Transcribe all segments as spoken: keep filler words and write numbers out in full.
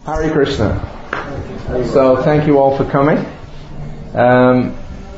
Hare Krishna. So thank you all for coming. Um,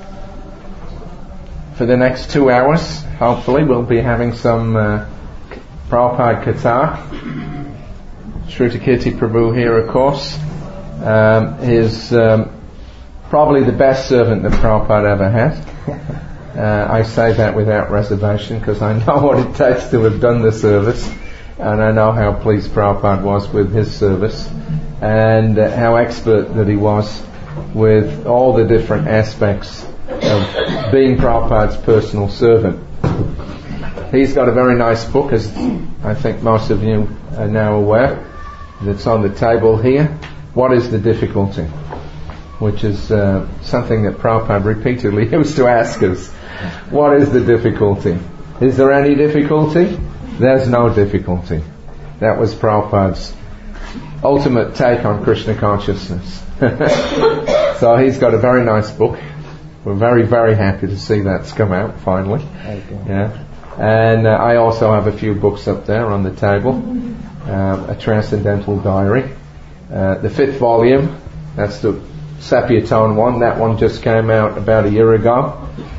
for the next two hours, hopefully, we'll be having some uh, Prabhupada Katha. Shrutakirti Prabhu here, of course. Um, is um, probably the best servant that Prabhupada ever had. Uh, I say that without reservation because I know what it takes to have done the service, and I know how pleased Prabhupada was with his service, and uh, how expert that he was with all the different aspects of being Prabhupada's personal servant. He's got a very nice book, as I think most of you are now aware, that's on the table here. What is the difficulty? Which is uh, something that Prabhupada repeatedly used to ask us. What is the difficulty? Is there any difficulty? There's no difficulty. That was Prabhupada's ultimate take on Krishna consciousness. So he's got a very nice book. We're very, very happy to see that's come out finally. Yeah. And uh, I also have a few books up there on the table. Um, a Transcendental Diary. Uh, the fifth volume, that's the sepia tone one. That one just came out about a year ago.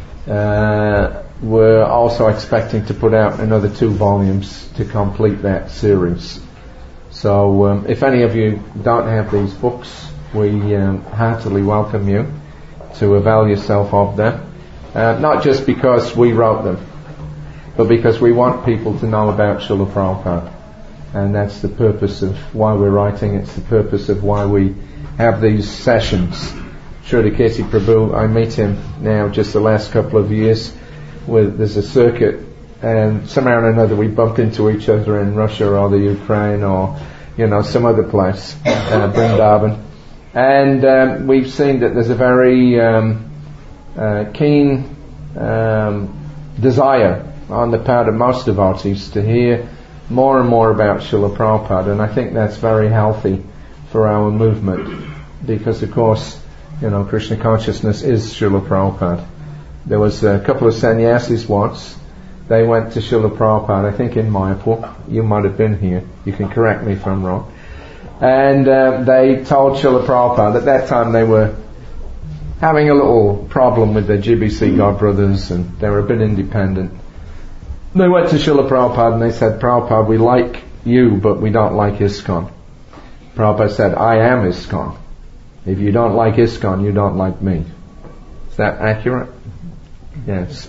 Uh, we're also expecting to put out another two volumes to complete that series. So um, if any of you don't have these books, we um, heartily welcome you to avail yourself of them. Uh, not just because we wrote them, but because we want people to know about Srila Prabhupada. And that's the purpose of why we're writing. It's the purpose of why we have these sessions. Shrutakirti Prabhu, I meet him now just the last couple of years. With, there's a circuit, and somehow or another we bump into each other in Russia or the Ukraine or, you know, some other place, uh, Vrindavan. And um, we've seen that there's a very um, uh, keen um, desire on the part of most devotees to hear more and more about Srila Prabhupada, and I think that's very healthy for our movement, because of course, you know, Krishna consciousness is Srila Prabhupada. There was a couple of sannyasis once. They went to Srila Prabhupada, I think in Mayapur. You might have been here. You can correct me if I'm wrong. And uh, they told Srila Prabhupada at that time they were having a little problem with the G B C godbrothers, and they were a bit independent. They went to Srila Prabhupada and they said, Prabhupada, we like you, but we don't like ISKCON. Prabhupada said, I am ISKCON. If you don't like ISKCON, you don't like me. Is that accurate? Yes.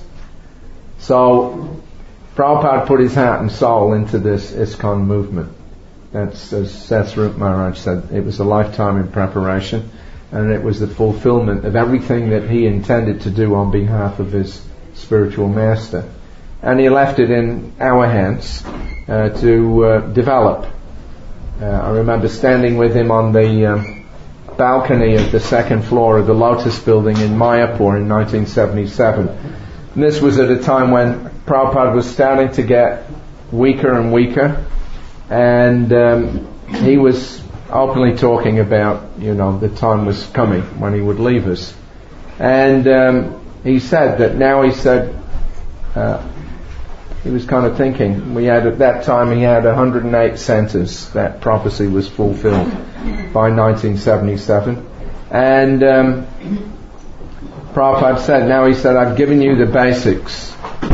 So, Prabhupada put his heart and soul into this ISKCON movement. That's, as Satsvarup Maharaj said, it was a lifetime in preparation, and it was the fulfillment of everything that he intended to do on behalf of his spiritual master. And he left it in our hands uh, to uh, develop. Uh, I remember standing with him on the um, balcony of the second floor of the Lotus building in Mayapur in nineteen seventy-seven. And this was at a time when Prabhupada was starting to get weaker and weaker, and um, he was openly talking about, you know, the time was coming when he would leave us. And um, he said that now he said, uh, he was kind of thinking, we had at that time he had one hundred eight centers. That prophecy was fulfilled by nineteen seventy-seven. And um, Prabhupada said, now he said, I've given you the basics.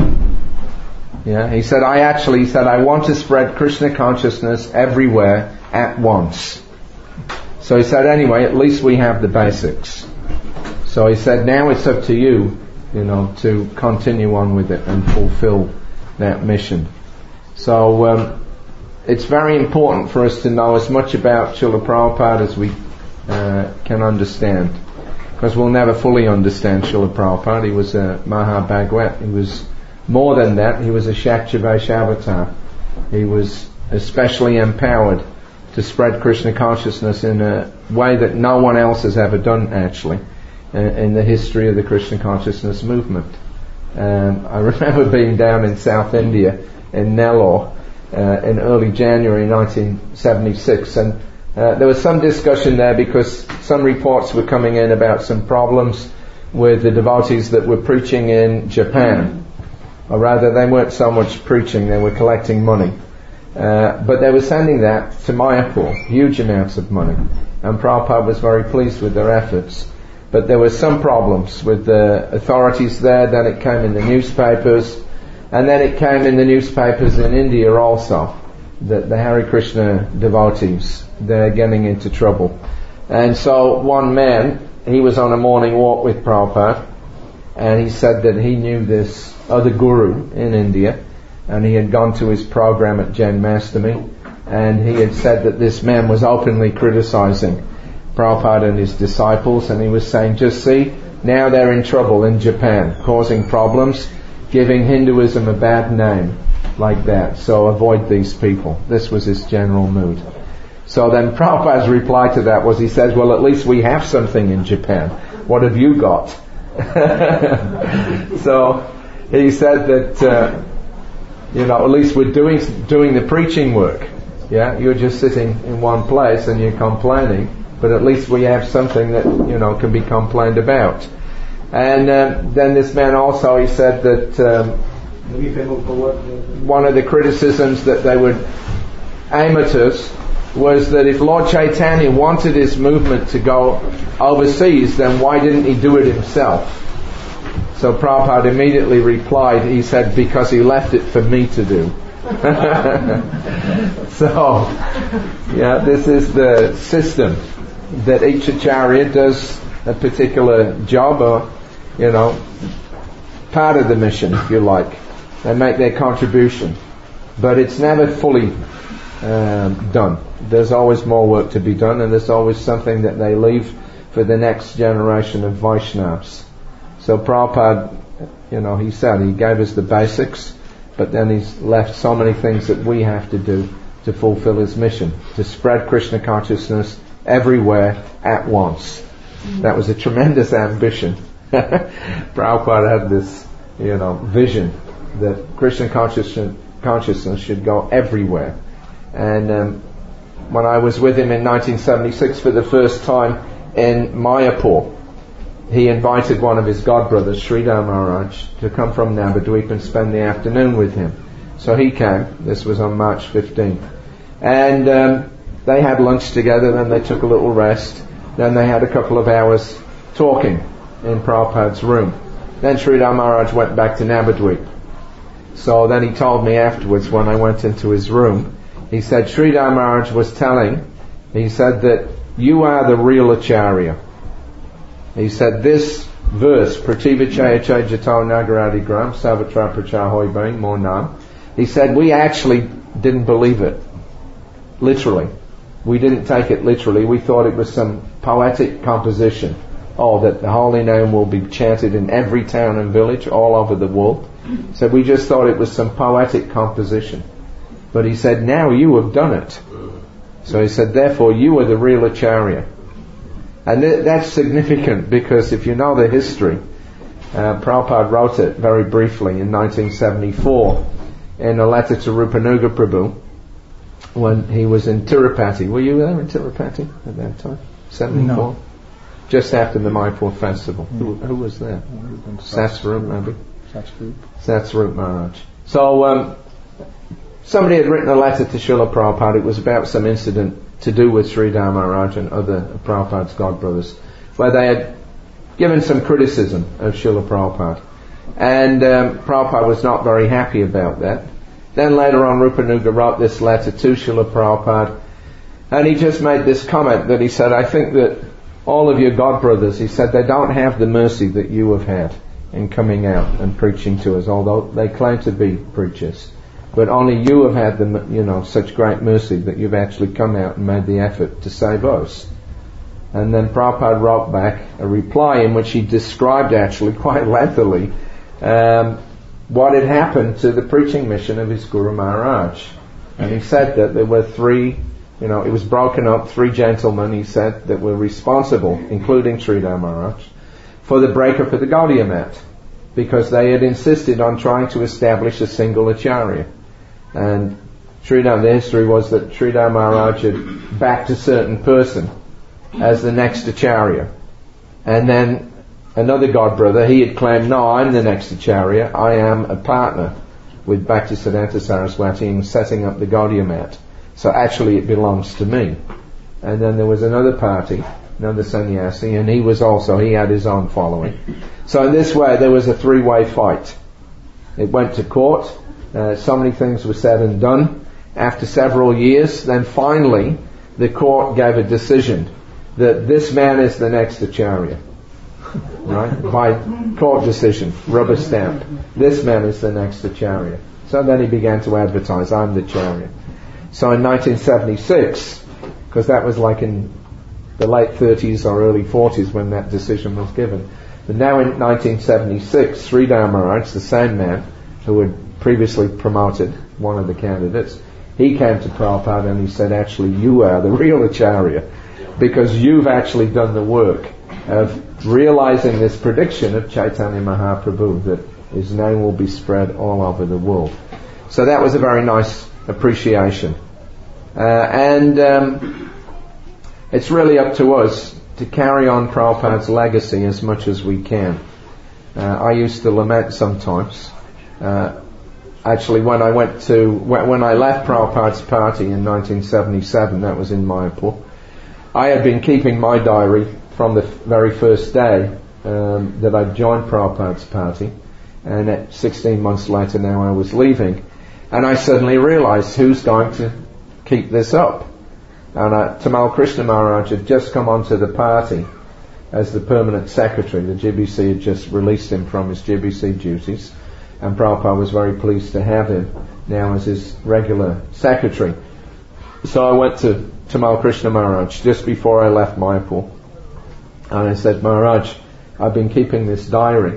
Yeah, he said, I actually, he said, I want to spread Krishna consciousness everywhere at once. So he said, anyway, at least we have the basics. So he said, now it's up to you, you know, to continue on with it and fulfill that mission. So um, it's very important for us to know as much about Srila Prabhupada as we uh, can understand, because we'll never fully understand Srila Prabhupada. He was a Mahabhagwat. He was more than that. He was a Shakti Vaishnava. He was especially empowered to spread Krishna consciousness in a way that no one else has ever done, actually, uh, in the history of the Krishna consciousness movement. Um, I remember being down in South India, in Nellore, uh, in early January nineteen seventy-six, and uh, there was some discussion there because some reports were coming in about some problems with the devotees that were preaching in Japan. Or rather, they weren't so much preaching, they were collecting money. Uh, but they were sending that to Mayapur, huge amounts of money. And Prabhupada was very pleased with their efforts. But there were some problems with the authorities there. Then it came in the newspapers. And then it came in the newspapers in India also, that the Hare Krishna devotees, they're getting into trouble. And so one man, he was on a morning walk with Prabhupada, and he said that he knew this other guru in India, and he had gone to his program at Janmashtami, and he had said that this man was openly criticizing Prabhupada and his disciples, and he was saying, just see, now they're in trouble in Japan, causing problems, giving Hinduism a bad name like that, so avoid these people. This was his general mood. So then Prabhupada's reply to that was, he says, well, at least we have something in Japan. What have you got? So he said that, uh, you know, at least we're doing doing the preaching work. Yeah, you're just sitting in one place and you're complaining, but at least we have something that, you know, can be complained about. And uh, then this man also, he said that um, one of the criticisms that they would aim at us was that if Lord Chaitanya wanted his movement to go overseas, then why didn't he do it himself? So Prabhupada immediately replied, he said, because he left it for me to do. So, yeah, this is the system, that each acharya does a particular job, or, you know, part of the mission, if you like. They make their contribution. But it's never fully um, done. There's always more work to be done, and there's always something that they leave for the next generation of Vaishnavas. So Prabhupada, you know, he said, he gave us the basics, but then he's left so many things that we have to do to fulfill his mission, to spread Krishna consciousness everywhere at once. That was a tremendous ambition. Prabhupada had this, you know, vision that Krishna consciousness, consciousness should go everywhere. And um, when I was with him in nineteen seventy-six for the first time in Mayapur, he invited one of his godbrothers, Sridhar Maharaj, to come from Navadvip and spend the afternoon with him. So he came. This was on March fifteenth. And um, they had lunch together, then they took a little rest. Then they had a couple of hours talking in Prabhupada's room. Then Sridhar Maharaj went back to Navadvip. So then he told me afterwards, when I went into his room, he said, Sridhar Maharaj was telling, he said that you are the real Acharya. He said this verse, Prativa Chaya Chaya Jato Nagaradi Gram, Savatra Prachahoi Bang Monam. He said we actually didn't believe it. Literally. We didn't take it literally. We thought it was some poetic composition. Oh, that the holy name will be chanted in every town and village all over the world. So we just thought it was some poetic composition. But he said, now you have done it. So he said, therefore you are the real Acharya. And th- that's significant because if you know the history, uh, Prabhupada wrote it very briefly in nineteen seventy-four in a letter to Rupanuga Prabhu when he was in Tirupati. Were you there in Tirupati at that time? seventy-four? No. Just after the Mayapur festival. Mm. Who, who was there? Satsvarup maybe? Satsvarup. Satsvarup Maharaj. So um, somebody had written a letter to Srila Prabhupada. It was about some incident to do with Sridhar Maharaj and other Prabhupada's godbrothers, where they had given some criticism of Srila Prabhupada. And um, Prabhupada was not very happy about that. Then later on, Rupanuga wrote this letter to Srila Prabhupada, and he just made this comment that he said, I think that all of your godbrothers, he said, they don't have the mercy that you have had in coming out and preaching to us, although they claim to be preachers. But only you have had the, you know, such great mercy that you've actually come out and made the effort to save us. And then Prabhupada wrote back a reply in which he described actually quite lengthily um, what had happened to the preaching mission of his Guru Maharaj. And he said that there were three, you know, it was broken up, three gentlemen, he said, that were responsible, including Sridhar Maharaj, for the breakup of the Gaudiya Math, because they had insisted on trying to establish a single Acharya. And Sridhar, the history was that Sridhar Maharaj had backed a certain person as the next Acharya. And then another godbrother, he had claimed, no, I'm the next Acharya, I am a partner with Bhaktisiddhanta Saraswati and setting up the Gaudiya Math. So actually it belongs to me. And then there was another party, another sannyasi, and he was also, he had his own following. So in this way there was a three-way fight. It went to court, uh, so many things were said and done. After several years, then finally the court gave a decision that this man is the next Acharya. Right? By court decision, rubber stamp. This man is the next Acharya. So then he began to advertise, I'm the Acharya. So in nineteen seventy-six, because that was like in the late thirties or early forties when that decision was given. But now in nineteen seventy-six, Sridhar Maharaj, the same man who had previously promoted one of the candidates, he came to Prabhupada and he said, actually you are the real Acharya, because you've actually done the work of realizing this prediction of Chaitanya Mahaprabhu, that his name will be spread all over the world. So that was a very nice appreciation. Uh, and um, it's really up to us to carry on Prabhupada's legacy as much as we can. Uh, I used to lament sometimes. Uh, actually, when I went to when, when I left Prabhupada's party in nineteen seventy-seven, that was in Mayapur, I had been keeping my diary from the very first day um, that I joined Prabhupada's party, and at sixteen months later now I was leaving, and I suddenly realized who's going to keep this up. And uh, Tamal Krishna Maharaj had just come onto the party as the permanent secretary. The G B C had just released him from his G B C duties, and Prabhupada was very pleased to have him now as his regular secretary. So I went to Tamal Krishna Maharaj just before I left Mayapur, and I said, Maharaj, I've been keeping this diary.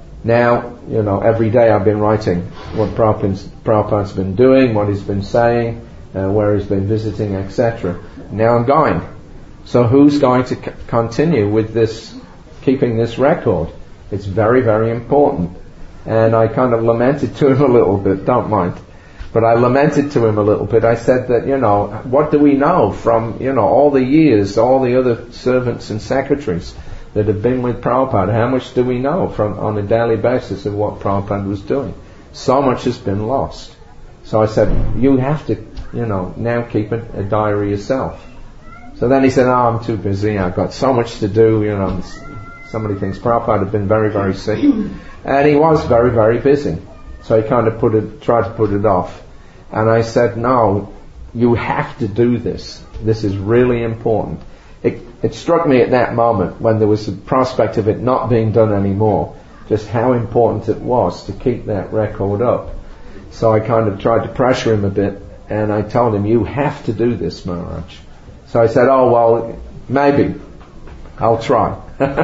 Now, you know, every day I've been writing what Prabhupada's, Prabhupada's been doing, what he's been saying, Uh, where he's been visiting, et cetera. Now I'm going. So who's going to c- continue with this, keeping this record? It's very, very important. And I kind of lamented to him a little bit, don't mind. But I lamented to him a little bit. I said that, you know, what do we know from, you know, all the years, all the other servants and secretaries that have been with Prabhupada? How much do we know from on a daily basis of what Prabhupada was doing? So much has been lost. So I said, you have to, you know, now keep a, a diary yourself. So then he said, oh, I'm too busy, I've got so much to do, you know, so many things. Prabhupada had been very, very sick, and he was very, very busy. So he kind of put it, tried to put it off. And I said, no, you have to do this. This is really important. It, it struck me at that moment, when there was the prospect of it not being done anymore, just how important it was to keep that record up. So I kind of tried to pressure him a bit, and I told him, you have to do this, Maharaj. So I said, oh, well, maybe. I'll try.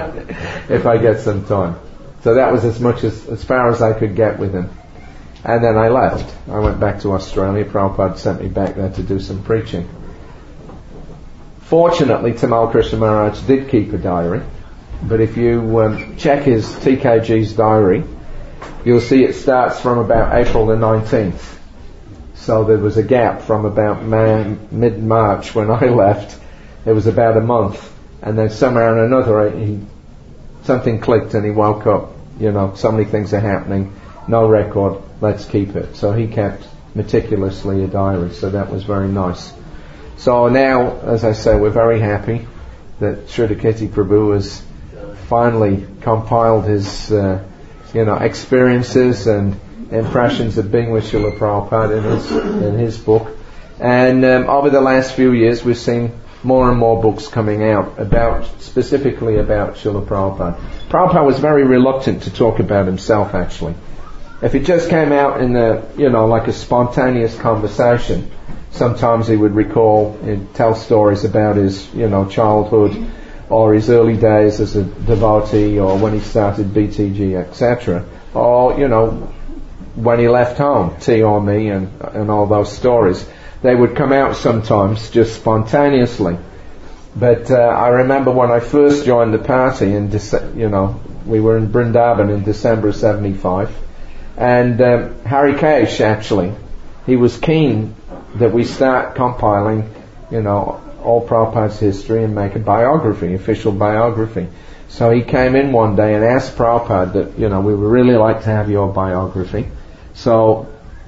If I get some time. So that was as much as, as far as I could get with him. And then I left. I went back to Australia. Prabhupada sent me back there to do some preaching. Fortunately, Tamal Krishna Maharaj did keep a diary. But if you um, check his T K G's diary, you'll see it starts from about April the nineteenth. So there was a gap from about May, mid-March when I left. It was about a month. And then somehow or another, he, something clicked and he woke up. You know, so many things are happening. No record, let's keep it. So he kept meticulously a diary. So that was very nice. So now, as I say, we're very happy that Sridhar Prabhu has finally compiled his, uh, you know, experiences and impressions of being with Srila Prabhupada in his, in his book. And um, over the last few years we've seen more and more books coming out about, specifically about Srila Prabhupada. Prabhupada was very reluctant to talk about himself, actually. If it just came out in a, you know, like a spontaneous conversation, sometimes he would recall and tell stories about his, you know, childhood or his early days as a devotee, or when he started B T G, et cetera. Or, you know, when he left home, T or me, and and all those stories. They would come out sometimes just spontaneously. But uh, I remember when I first joined the party in Dece- you know, we were in Vrindavan in December of seventy-five, and um, Harikesh actually, he was keen that we start compiling, you know, all Prabhupada's history and make a biography, official biography. So he came in one day and asked Prabhupada that, you know, we would really like to have your biography. So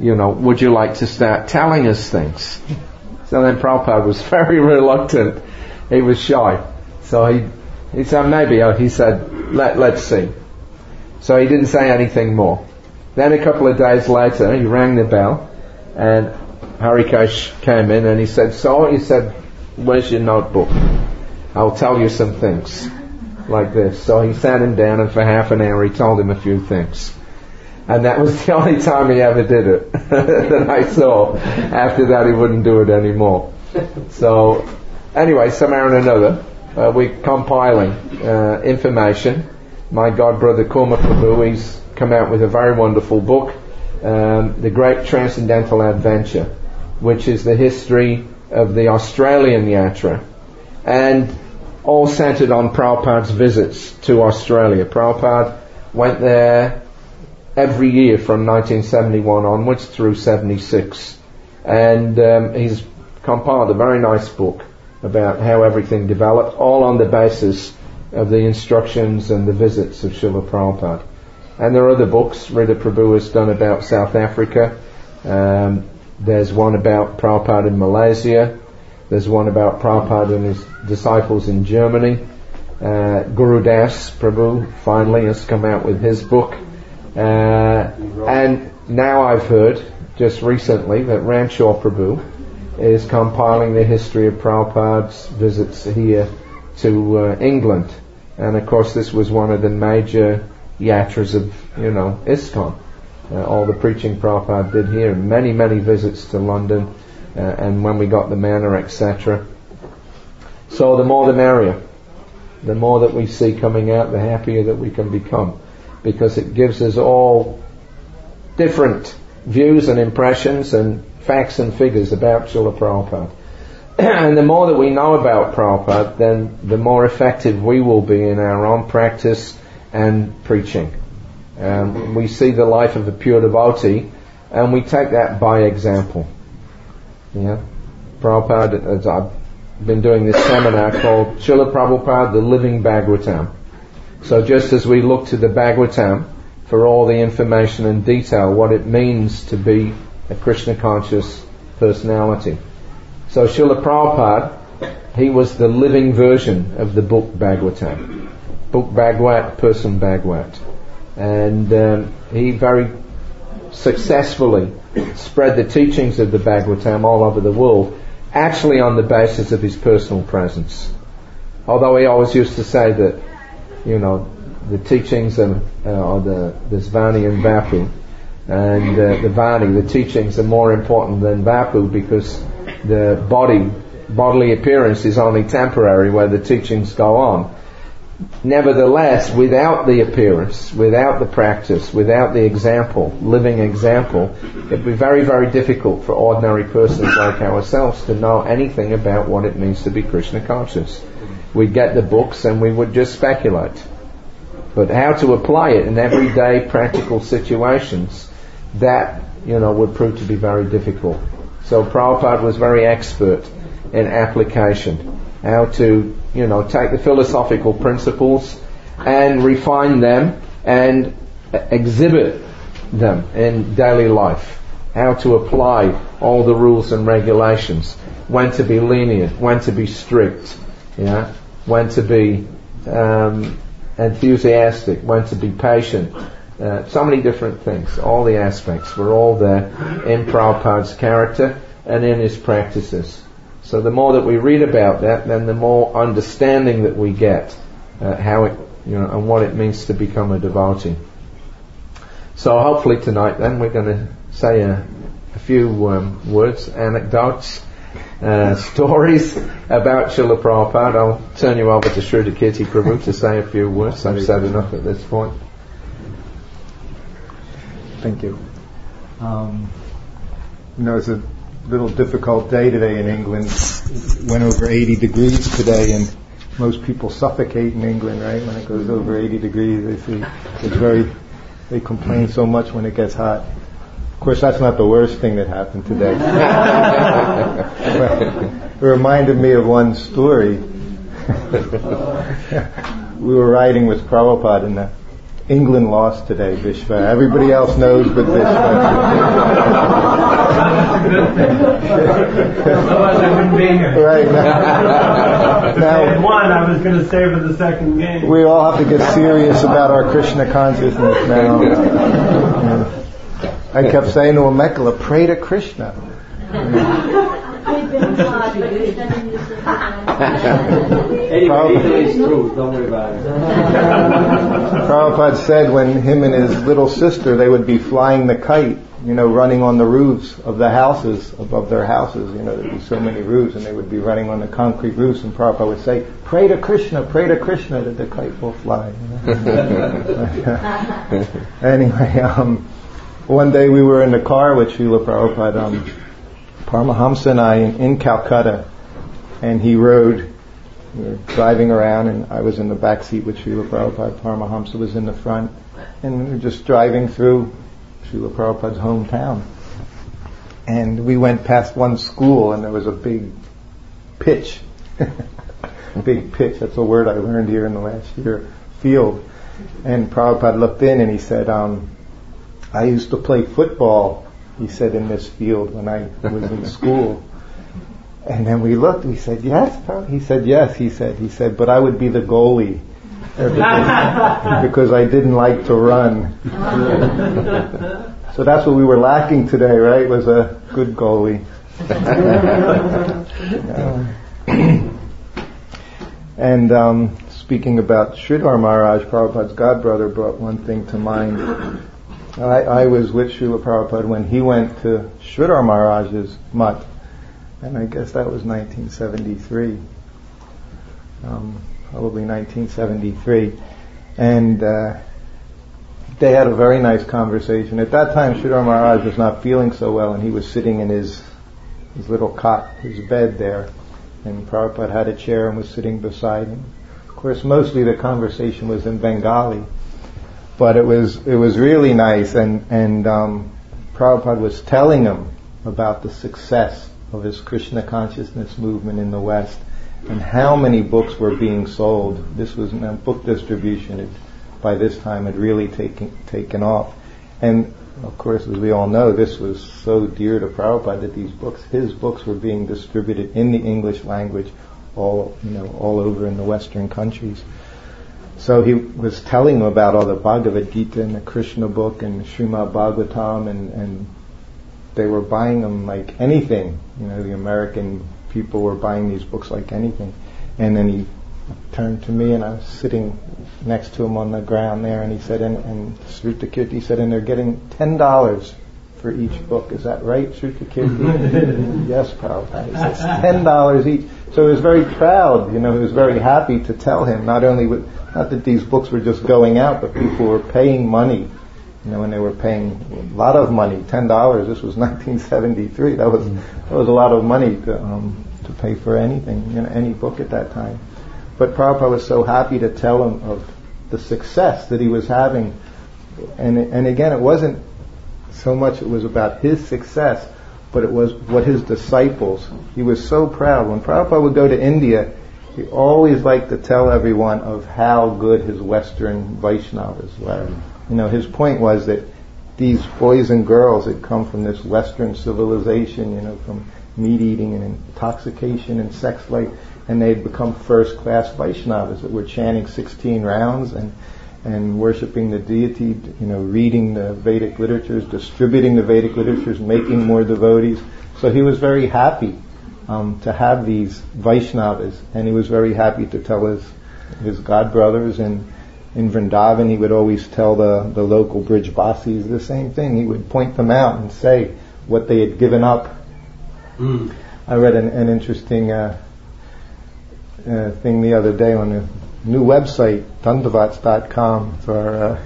you know, would you like to start telling us things? So then Prabhupada was very reluctant. He was shy. So he he said, maybe, oh, he said, Let, let's see. So he didn't say anything more. Then a couple of days later, he rang the bell, and Harikesh came in and he said, so, he said, where's your notebook? I'll tell you some things. Like this. So he sat him down, and for half an hour he told him a few things. And that was the only time he ever did it that I saw. After that he wouldn't do it anymore. So anyway, somehow or another, uh, we're compiling uh, information. My god brother Kurma Prabhu, he's come out with a very wonderful book, um, The Great Transcendental Adventure, which is the history of the Australian Yatra, and all centered on Prabhupada's visits to Australia. Prabhupada went there every year from nineteen seventy-one onwards through seventy-six. And um, he's compiled a very nice book about how everything developed, all on the basis of the instructions and the visits of Srila Prabhupada. And there are other books Rita Prabhu has done about South Africa. Um, there's one about Prabhupada in Malaysia. There's one about Prabhupada and his disciples in Germany. Uh, Guru Das Prabhu finally has come out with his book. Uh, and now I've heard, just recently, that Ramshaw Prabhu is compiling the history of Prabhupada's visits here to uh, England. And of course this was one of the major yatras of, you know, ISKCON. Uh, all the preaching Prabhupada did here, many, many visits to London, uh, and when we got the manor, et cetera. So the more the merrier. The more that we see coming out, the happier that we can become, because it gives us all different views and impressions and facts and figures about Srila Prabhupada. And the more that we know about Prabhupada, then the more effective we will be in our own practice and preaching. Um, we see the life of a pure devotee, and we take that by example. Yeah, Prabhupada, as I've been doing this seminar called Srila Prabhupada, the Living Bhagavatam. So just as we look to the Bhagavatam for all the information and detail, what it means to be a Krishna conscious personality. So Srila Prabhupada, he was the living version of the book Bhagavatam. Book Bhagavad, person Bhagavad. And um, he very successfully spread the teachings of the Bhagavatam all over the world, actually on the basis of his personal presence. Although he always used to say that, you know, the teachings of, uh, or the, this Vani and Vapu, and uh, the Vani, the teachings are more important than Vapu, because the body, bodily appearance is only temporary where the teachings go on. Nevertheless, without the appearance, without the practice, without the example, living example, it'd be very, very difficult for ordinary persons like ourselves to know anything about what it means to be Krishna conscious. We'd get the books and we would just speculate. But how to apply it in everyday practical situations, that, you know, would prove to be very difficult. So Prabhupada was very expert in application. How to, you know, take the philosophical principles and refine them and exhibit them in daily life. How to apply all the rules and regulations. When to be lenient, when to be strict, yeah, when to be um, enthusiastic, when to be patient. Uh, so many different things. All the aspects were all there in Prabhupada's character and in his practices. So the more that we read about that, then the more understanding that we get, uh, how it, you know, and what it means to become a devotee. So hopefully tonight, then, we're going to say a, a few um, words, anecdotes, uh, stories about Srila Prabhupada. I'll turn you over to Shruta Kirti Prabhu to say a few words. I've said enough at this point. Thank you. Um, you know, it's a little difficult day today in England. It went over eighty degrees today, and most people suffocate in England, right? When it goes over eighty degrees, they see it's very. They complain so much when it gets hot. Of course, that's not the worst thing that happened today. It reminded me of one story. We were riding with Prabhupada in the England lost today, Vishva. Everybody else knows but Vishva. Otherwise I wouldn't be here. Right. Now, if they had won, I was going to stay for the second game. We all have to get serious about our Krishna consciousness now. Yeah. I kept saying to Amekala, pray to Krishna. Anyway, it's true. Don't worry about it. Prabhupada said when him and his little sister, they would be flying the kite, you know, running on the roofs of the houses, above their houses, you know, there'd be so many roofs, and they would be running on the concrete roofs, and Prabhupada would say, pray to Krishna, pray to Krishna, that the kite will fly. You know? Anyway, um, one day we were in the car with Srila Prabhupada, um, Paramahamsa and I in, in Calcutta, and he rode. We were driving around, and I was in the back seat with Srila Prabhupada. Paramahamsa was in the front, and we were just driving through Srila Prabhupada's hometown. And we went past one school, and there was a big pitch. Big pitch, that's a word I learned here in the last year, field. And Prabhupada looked in and he said, um, I used to play football, he said, in this field when I was in school. And then we looked, we said, yes, Prabhupada? He said, yes, he said, he said, but I would be the goalie. Because, because I didn't like to run. So that's what we were lacking today, right? Was a good goalie. And um, speaking about Sridhar Maharaj, Prabhupada's godbrother, brought one thing to mind. I, I was with Srila Prabhupada when he went to Sridhar Maharaj's mutt, and I guess that was nineteen seventy-three. Um, probably nineteen seventy-three. And uh, they had a very nice conversation. At that time, Sridhar Maharaj was not feeling so well, and he was sitting in his his little cot, his bed there, and Prabhupada had a chair and was sitting beside him. Of course, mostly the conversation was in Bengali, but it was it was really nice, and and um, Prabhupada was telling him about the success of his Krishna consciousness movement in the West, and how many books were being sold. This was uh, book distribution. It, by this time, had really taken taken off, and of course, as we all know, this was so dear to Prabhupada that these books, his books, were being distributed in the English language, all you know, all over in the Western countries. So he was telling them about all the Bhagavad Gita and the Krishna book and Srimad Bhagavatam, and, and they were buying them like anything. You know, the American people were buying these books like anything. And then he turned to me, and I was sitting next to him on the ground there, and he said, and, and Srutakirti said, and they're getting ten dollars for each book. Is that right, Srutakirti? Yes, Prabhupada. He says, ten dollars each. So he was very proud, you know, he was very happy to tell him, not only with, not that these books were just going out, but people were paying money, you know, and they were paying a lot of money, ten dollars. This was nineteen seventy-three. That was, that was a lot of money to, um, to pay for anything, you know, any book at that time. But Prabhupada was so happy to tell him of the success that he was having. And and again, it wasn't so much it was about his success, but it was what his disciples. He was so proud. When Prabhupada would go to India, he always liked to tell everyone of how good his Western Vaishnavas were. You know, his point was that these boys and girls had come from this Western civilization, you know, from meat eating and intoxication and sex life, and they'd become first-class Vaishnavas that were chanting sixteen rounds and and worshipping the deity, you know, reading the Vedic literatures, distributing the Vedic literatures, making more devotees. So he was very happy um, to have these Vaishnavas, and he was very happy to tell his his godbrothers. And in Vrindavan, he would always tell the, the local Brijbasis the same thing. He would point them out and say what they had given up. Mm. I read an, an interesting uh, uh, thing the other day on a new website, Dandavats dot com, for uh,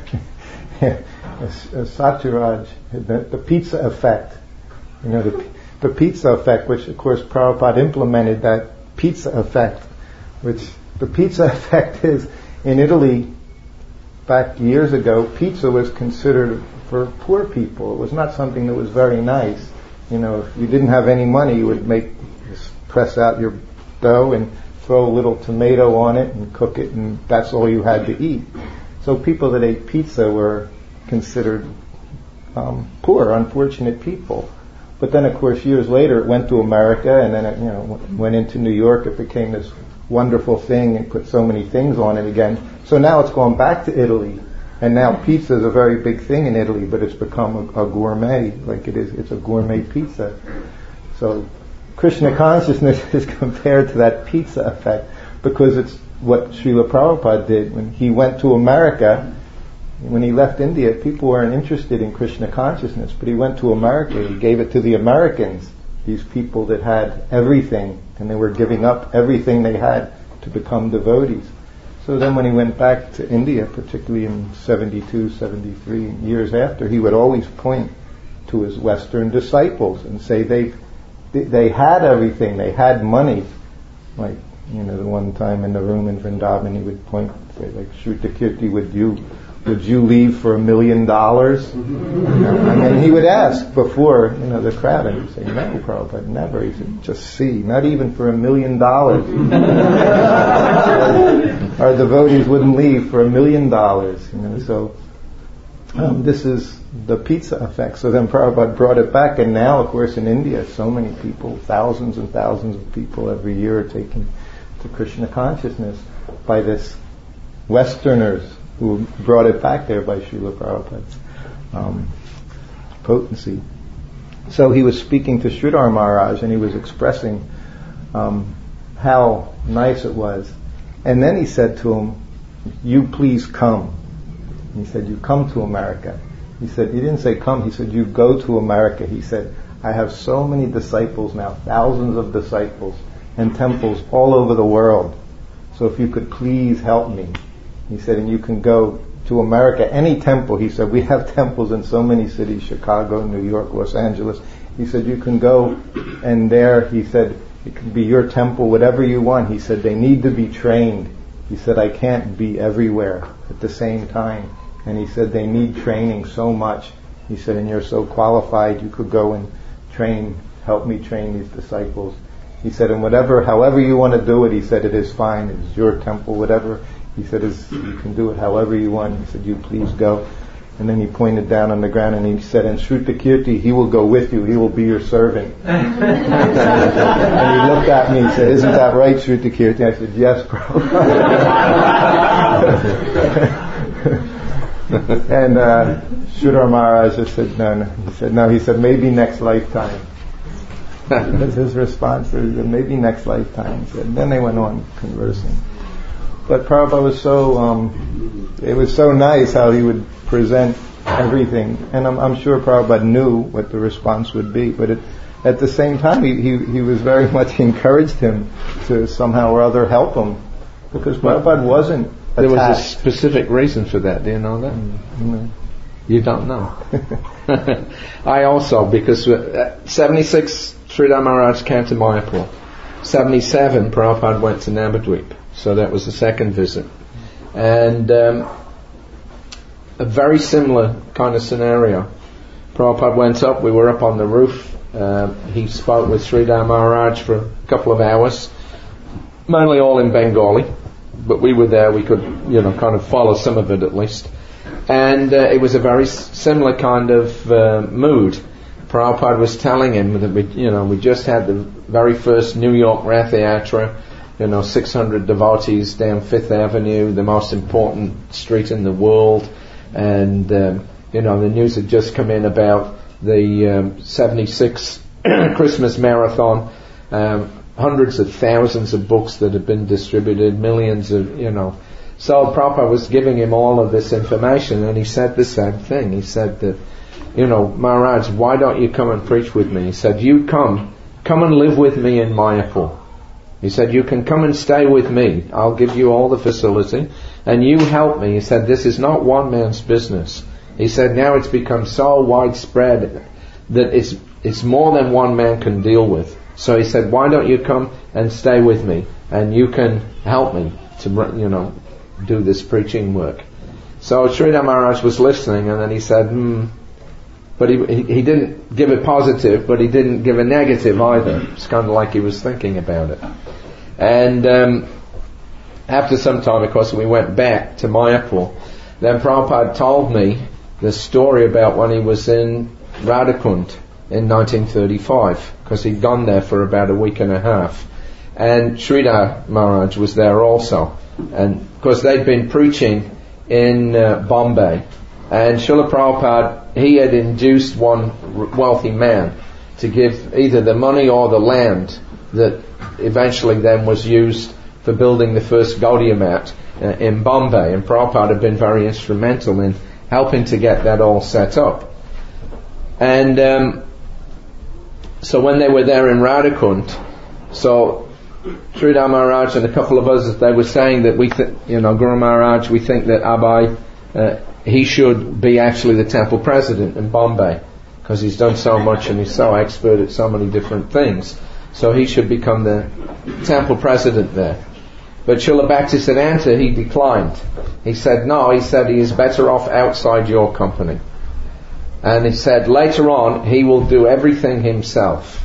Satyaraj, the, the pizza effect. You know, the, the pizza effect, which of course Prabhupada implemented that pizza effect, which the pizza effect is, in Italy, back years ago, pizza was considered for poor people. It was not something that was very nice. You know, if you didn't have any money, you would make, press out your dough and throw a little tomato on it and cook it, and that's all you had to eat. So people that ate pizza were considered um, poor, unfortunate people. But then, of course, years later, it went to America, and then it, you know, went into New York. It became this wonderful thing and put so many things on it again. So now it's gone back to Italy, and now pizza is a very big thing in Italy, but it's become a, a gourmet, like it is. It's a gourmet pizza. So Krishna consciousness is compared to that pizza effect because it's what Srila Prabhupada did when he went to America. When he left India, people weren't interested in Krishna consciousness, but he went to America. He gave it to the Americans, these people that had everything, and they were giving up everything they had to become devotees. So then when he went back to India, particularly in seventy-two, seventy-three, years after, he would always point to his Western disciples and say they they had everything, they had money. Like, you know, the one time in the room in Vrindavan, he would point, say, like, Shrutakirti, would you Would you leave for a million dollars? You know, I mean, he would ask before, you know, the crowd, and he'd say, no, Prabhupada, never. He said, just see, not even for a million dollars. Our devotees wouldn't leave for a million dollars, you know, so um, this is the pizza effect. So then Prabhupada brought it back, and now, of course, in India, so many people, thousands and thousands of people every year are taken to Krishna consciousness by this Westerners who brought it back there by Srila Prabhupada's um, potency. So he was speaking to Sridhar Maharaj, and he was expressing um, how nice it was. And then he said to him, you please come. He said, you come to America. He said, he didn't say come, he said, you go to America. He said, I have so many disciples now, thousands of disciples, and temples all over the world. So if you could please help me. He said, and you can go to America, any temple. He said, we have temples in so many cities, Chicago, New York, Los Angeles. He said, you can go, and there, he said, it can be your temple, whatever you want. He said, they need to be trained. He said, I can't be everywhere at the same time. And he said, they need training so much. He said, and you're so qualified, you could go and train, help me train these disciples. He said, and whatever, however you want to do it, he said, it is fine. It's your temple, whatever. He said, you can do it however you want. He said, you please go. And then he pointed down on the ground and he said, and Shrutakirti, he will go with you. He will be your servant. And he looked at me and said, isn't that right, Shrutakirti? I said, yes, Prabhupada. And uh, Sridhar Maharaj just said, no, no. He said, no. He said, maybe next lifetime. That was his response. Maybe next lifetime. He said, and then they went on conversing. But Prabhupada was so, um, it was so nice how he would present everything. And I'm, I'm sure Prabhupada knew what the response would be. But it, at the same time, he, he, he was very much encouraged him to somehow or other help him. Because Prabhupada wasn't attached. There was a specific reason for that. Do you know that? Mm-hmm. You don't know. I also, because uh, seventy-six, Sridhar Maharaj came to Mayapur. seventy-seven, Prabhupada went to Navadvip. So that was the second visit. And um, a very similar kind of scenario. Prabhupada went up, we were up on the roof. Uh, he spoke with Sridhar Maharaj for a couple of hours, mainly all in Bengali. But we were there, we could, you know, kind of follow some of it at least. And uh, it was a very s- similar kind of uh, mood. Prabhupada was telling him that we, you know, we just had the very first New York Ratha Yatra. You know, six hundred devotees down Fifth Avenue, the most important street in the world. And, um, you know, the news had just come in about the um, seventy-six Christmas Marathon. Um, hundreds of thousands of books that had been distributed, millions of, you know. So Prabhupada was giving him all of this information, and he said the same thing. He said that, you know, Maharaj, why don't you come and preach with me? He said, you come, come and live with me in Mayapur. He said, you can come and stay with me. I'll give you all the facility. And you help me. He said, this is not one man's business. He said, now it's become so widespread that it's, it's more than one man can deal with. So he said, why don't you come and stay with me? And you can help me to, you know, do this preaching work. So Sridhar Maharaj was listening, and then he said, hmm. But he, he he didn't give a positive, but he didn't give a negative either. It's kind of like he was thinking about it. And um, after some time, of course, we went back to Mayapur. Then Prabhupada told me the story about when he was in Radhakund in nineteen thirty-five, because he'd gone there for about a week and a half. And Sridhar Maharaj was there also. And of course they'd been preaching in uh, Bombay. And Srila Prabhupada, he had induced one wealthy man to give either the money or the land that eventually then was used for building the first Gaudiya Mat uh, in Bombay. And Prabhupada had been very instrumental in helping to get that all set up. And um, so when they were there in Radhakund, so Sridhar Maharaj and a couple of others, they were saying that we, th- you know, Guru Maharaj, we think that Abai, uh, he should be actually the temple president in Bombay, because he's done so much and he's so expert at so many different things. So he should become the temple president there. But Srila Bhaktisiddhanta, he declined. He said, no, he said he is better off outside your company. And he said later on he will do everything himself.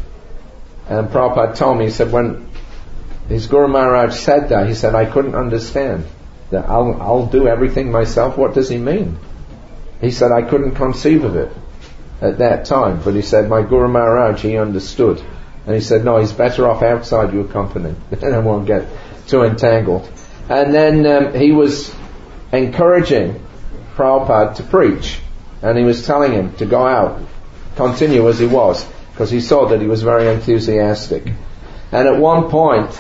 And Prabhupada told me, he said when his Guru Maharaj said that, he said, I couldn't understand that I'll, I'll do everything myself. What does he mean? He said, I couldn't conceive of it at that time. But he said, my Guru Maharaj, he understood. And he said, no, he's better off outside your company. Then I won't get too entangled. And then um, he was encouraging Prabhupada to preach. And he was telling him to go out, continue as he was, because he saw that he was very enthusiastic. And at one point,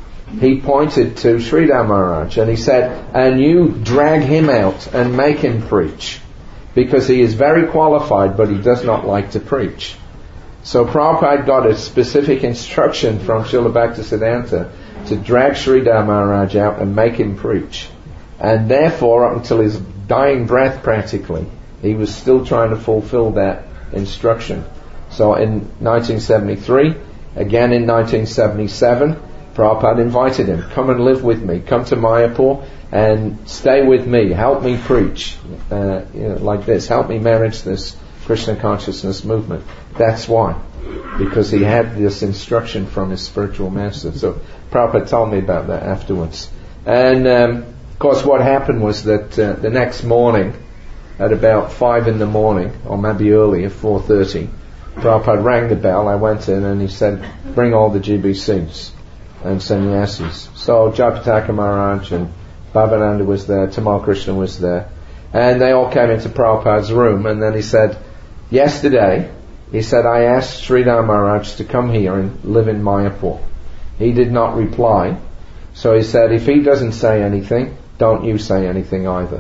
he pointed to Sridhar Maharaj and he said, and you drag him out and make him preach, because he is very qualified but he does not like to preach. So Prabhupada got a specific instruction from Srila Bhaktisiddhanta to drag Sridhar Maharaj out and make him preach. And therefore, up until his dying breath practically, he was still trying to fulfill that instruction. So in nineteen seventy-three, again in nineteen seventy-seven, Prabhupada invited him, come and live with me, come to Mayapur and stay with me, help me preach, uh, you know, like this, help me manage this Krishna consciousness movement. That's why, because he had this instruction from his spiritual master. So Prabhupada told me about that afterwards. And um, of course what happened was that uh, the next morning, at about five in the morning, or maybe early, at four thirty, Prabhupada rang the bell. I went in and he said, bring all the G B Cs and sannyasis. So Jayapataka Maharaj and Bhavananda was there, Tamal Krishna was there, and they all came into Prabhupada's room. And then he said, yesterday, he said, I asked Sridhar Maharaj to come here and live in Mayapur. He did not reply. So he said, if he doesn't say anything, don't you say anything either.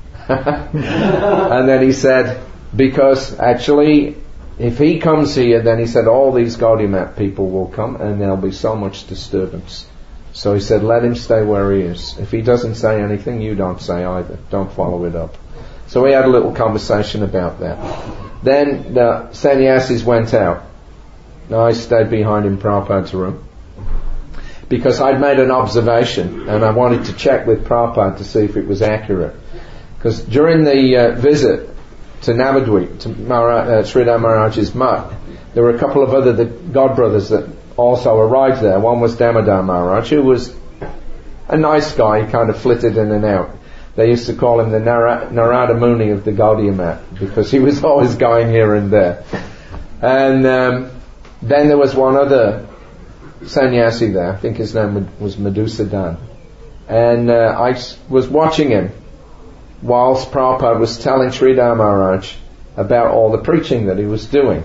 And then he said, because actually if he comes here, then he said all these Gaudiya Mat people will come and there'll be so much disturbance. So he said, let him stay where he is. If he doesn't say anything, you don't say either. Don't follow it up. So we had a little conversation about that. Then the sannyasis went out. Now I stayed behind in Prabhupada's room, because I'd made an observation and I wanted to check with Prabhupada to see if it was accurate. Because during the uh, visit to Navadvip, to Maharaj, uh, Sridhar Maharaj's Mat, there were a couple of other the God brothers that also arrived there. One was Damodar Maharaj, who was a nice guy, he kind of flitted in and out. They used to call him the Nara- Narada Muni of the Gaudiya Mat, because he was always going here and there. And um, then there was one other sannyasi there, I think his name was Madhusudan. And uh, I was watching him whilst Prabhupada was telling Sridhar Maharaj about all the preaching that he was doing.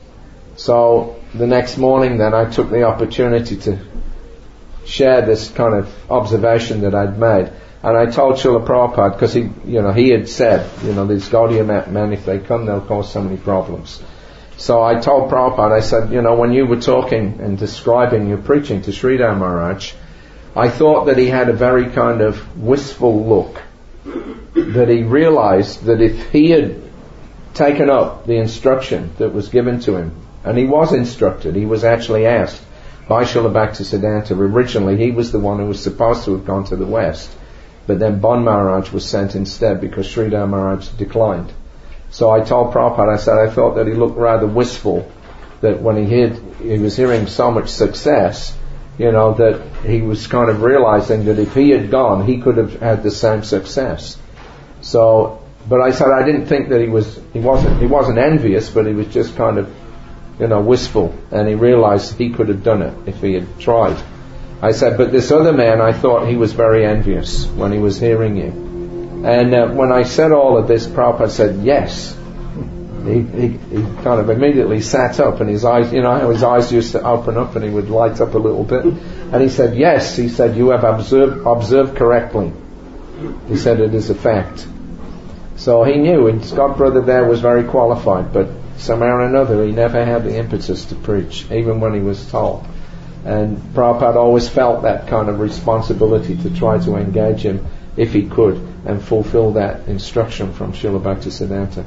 So the next morning then I took the opportunity to share this kind of observation that I'd made. And I told Srila Prabhupada, because he, you know, he had said, you know, these Gaudiya Mat men, if they come, they'll cause so many problems. So I told Prabhupada, I said, you know, when you were talking and describing your preaching to Sridhar Maharaj, I thought that he had a very kind of wistful look, that he realized that if he had taken up the instruction that was given to him, and he was instructed, he was actually asked by Srila Bhaktisiddhanta, originally he was the one who was supposed to have gone to the west, but then Bon Maharaj was sent instead because Sridhar Maharaj declined. So I told Prabhupada, I said I thought that he looked rather wistful, that when he heard, he was hearing so much success, you know, that he was kind of realizing that if he had gone, he could have had the same success. So, but I said I didn't think that he was, he wasn't, he wasn't envious, but he was just kind of, you know, wistful, and he realized he could have done it if he had tried. I said, but this other man, I thought he was very envious when he was hearing you. And uh, when I said all of this, Prabhupada said, yes. He, he, he kind of immediately sat up, and his eyes, you know how his eyes used to open up and he would light up a little bit. And he said, yes, he said, you have observed, observed correctly. He said, it is a fact. So he knew, and his godbrother there was very qualified, but somehow or another he never had the impetus to preach, even when he was told. And Prabhupada always felt that kind of responsibility to try to engage him, if he could, and fulfill that instruction from Srila Bhaktisiddhanta.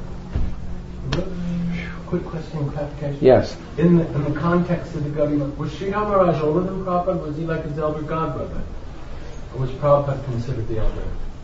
Quick question, clarification. Yes. In the, in the context of the Gaudiya, was Sridhar Maharaj older than Prabhupada? Was he like his elder godbrother? Or was Prabhupada considered the elder?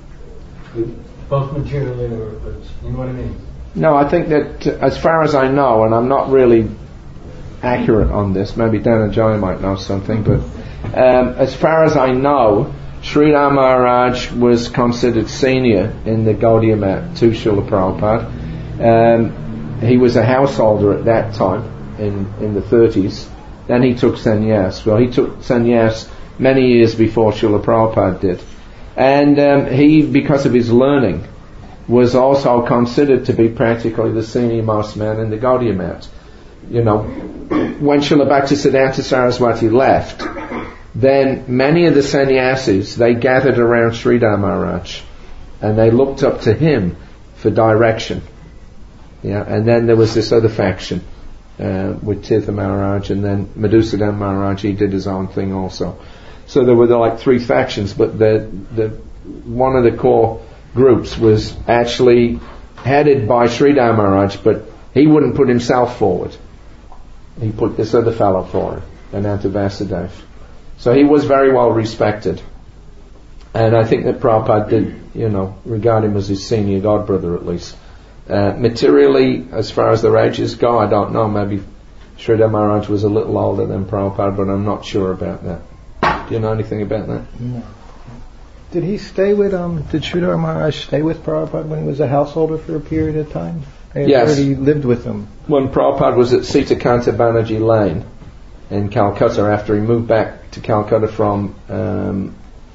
Both materially, or, or you know what I mean? No, I think that, uh, as far as I know, and I'm not really accurate on this, maybe Dhananjaya might know something, but um, as far as I know, Sridhar Maharaj was considered senior in the Gaudiya Mat to Srila Prabhupada. Um, he was a householder at that time, in, in the thirties. Then he took sannyas. Well, he took sannyas many years before Srila Prabhupada did. And um, he, because of his learning, was also considered to be practically the senior most man in the Gaudiya Mat. You know, when Srila Bhaktisiddhanta Saraswati left, then many of the sannyasis, they gathered around Sridhar Maharaj, and they looked up to him for direction. Yeah, and then there was this other faction uh, with Tirtha Maharaj, and then Madhusudan Maharaj, he did his own thing also. So there were like three factions, but the the one of the core groups was actually headed by Sridhar Maharaj, but he wouldn't put himself forward. He put this other fellow forward, Ananta Vasudev. So he was very well respected. And I think that Prabhupada did, you know, regard him as his senior godbrother at least. Uh, materially, as far as their ages go, I don't know. Maybe Sridhar Maharaj was a little older than Prabhupada, but I'm not sure about that. Do you know anything about that? No. Did he stay with, um, did Sridhar Maharaj stay with Prabhupada when he was a householder for a period of time? I Yes. heard he lived with him. When Prabhupada was at Sitakanta Banerjee Lane in Calcutta, after he moved back to Calcutta from um,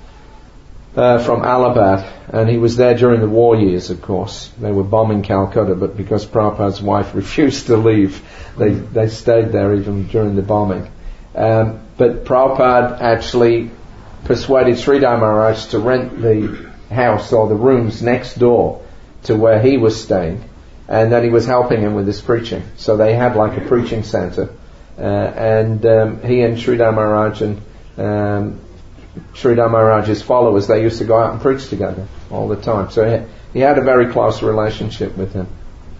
uh, from Allahabad, and he was there during the war years, of course. They were bombing Calcutta, but because Prabhupada's wife refused to leave, they they stayed there even during the bombing. Um, but Prabhupada actually persuaded Sridhar Maharaj to rent the house or the rooms next door to where he was staying, and that he was helping him with his preaching. So they had like a preaching center, uh, and um, he and Sridhar Maharaj and um, Sridhar Maharaj's followers, they used to go out and preach together all the time. So he, he had a very close relationship with him.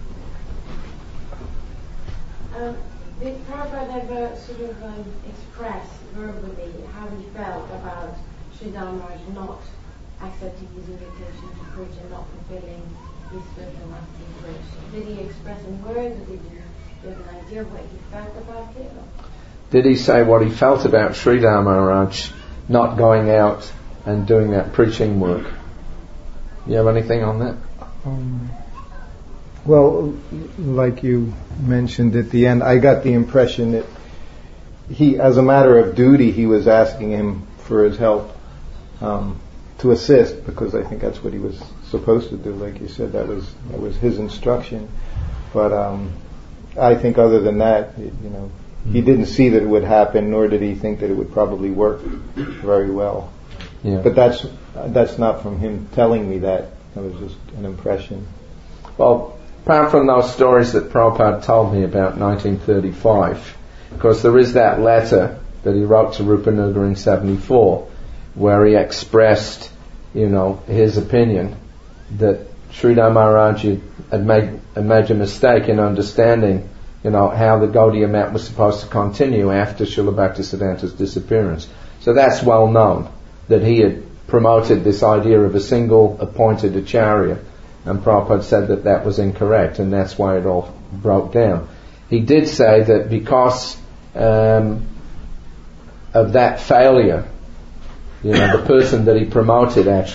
Um, did Prabhupada ever sort of um, express verbally how he felt about Sridhar Maharaj not accepting his invitation to preach and not fulfilling his Virthamasti wish? Did he express in words, or did you have an idea of what he felt about it? Or? Did he say what he felt about Sridhar Maharaj not going out and doing that preaching work? You have anything on that? Um, well, like you mentioned at the end, I got the impression that he, as a matter of duty, he was asking him for his help um, to assist, because I think that's what he was supposed to do. Like you said, that was that was his instruction. But um, I think other than that, you know, he didn't see that it would happen, nor did he think that it would probably work very well. Yeah. But that's that's not from him telling me that. That was just an impression. Well, apart from those stories that Prabhupada told me about nineteen thirty-five, because there is that letter that he wrote to Rupanuga in seventy-four, where he expressed, you know, his opinion that Sridhar Maharaj had made, had made a mistake in understanding, you know, how the Gaudiya Mat was supposed to continue after Srila Bhaktisiddhanta's disappearance. So that's well known, that he had promoted this idea of a single appointed acharya, and Prabhupada said that that was incorrect, and that's why it all broke down. He did say that because um, of that failure, you know, the person that he promoted actually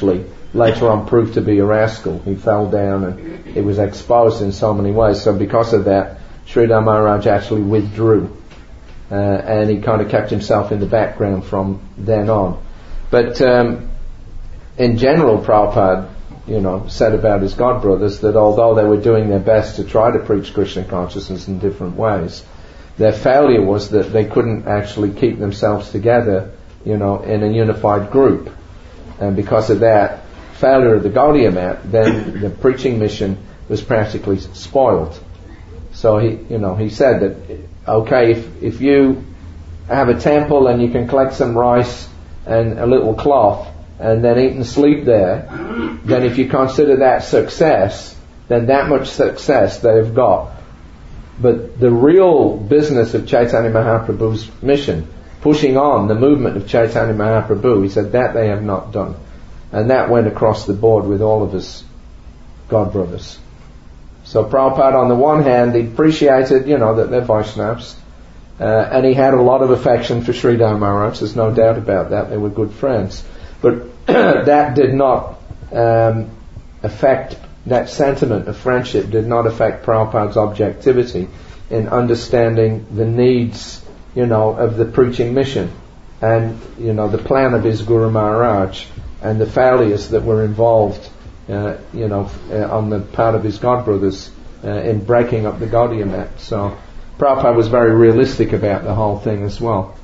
later on proved to be a rascal. He fell down and he was exposed in so many ways. So because of that, Sridhar Maharaj actually withdrew. Uh, and he kind of kept himself in the background from then on. But um, in general, Prabhupada, you know, said about his God brothers that although they were doing their best to try to preach Krishna consciousness in different ways, their failure was that they couldn't actually keep themselves together, you know, in a unified group. And because of that failure of the Gaudiya Math, then the preaching mission was practically spoiled. So he, you know, he said that, okay, if, if you have a temple and you can collect some rice and a little cloth and then eat and sleep there, then if you consider that success, then that much success they've got. But the real business of Chaitanya Mahaprabhu's mission, pushing on the movement of Chaitanya Mahaprabhu, he said that they have not done. And that went across the board with all of his God brothers. So Prabhupada, on the one hand, he appreciated, you know, that they're Vaishnavas, uh, and he had a lot of affection for Sridhar Maharaj, there's no doubt about that, they were good friends. But that did not um, affect, that sentiment of friendship did not affect Prabhupada's objectivity in understanding the needs, you know, of the preaching mission and, you know, the plan of his Guru Maharaj and the failures that were involved, uh, you know, uh, on the part of his God brothers uh, in breaking up the Gaudiya Math. So Prabhupada was very realistic about the whole thing as well.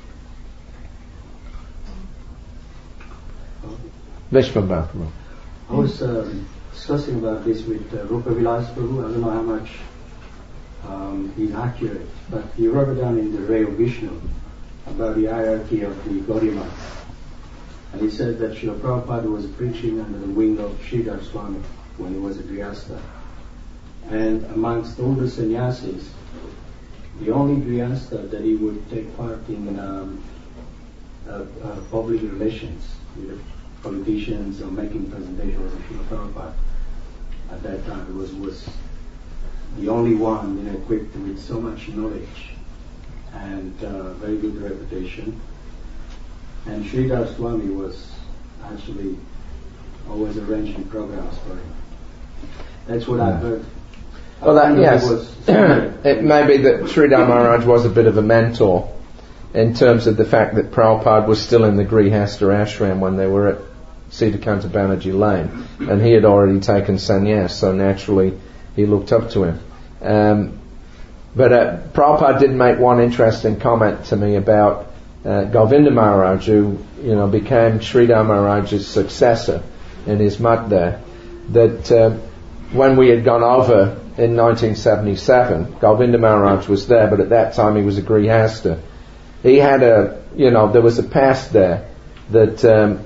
Vishwabhattama. I was uh, discussing about this with uh, Rupa Vilas Prabhu. I don't know how much um, he's accurate, but he wrote it down in the Ray of Vishnu about the hierarchy of the Gaudiya Math. And he said that Srila Prabhupada was preaching under the wing of Sridhar Swami when he was a Grihastha. And amongst all the sannyasis, the only Grihastha that he would take part in um, uh, uh, public relations with politicians or making presentations was Srila Prabhupada. At that time, it was, was the only one, you know, equipped with so much knowledge and uh, very good reputation. And Sridhar Swami was actually always arranging programs for him. That's what I've heard. Well, that, yes, it may be that Sridhar Maharaj was a bit of a mentor in terms of the fact that Prabhupada was still in the Grihastha ashram when they were at Siddhakanta Banerjee Lane, and he had already taken sannyas, so naturally he looked up to him. Um, but uh, Prabhupada did make one interesting comment to me about uh, Govinda Maharaj, who, you know, became Sridhar Maharaj's successor in his mat there, that uh, when we had gone over in nineteen seventy-seven, Govinda Maharaj was there, but at that time he was a Grihastha. He had a, you know, there was a past there that um,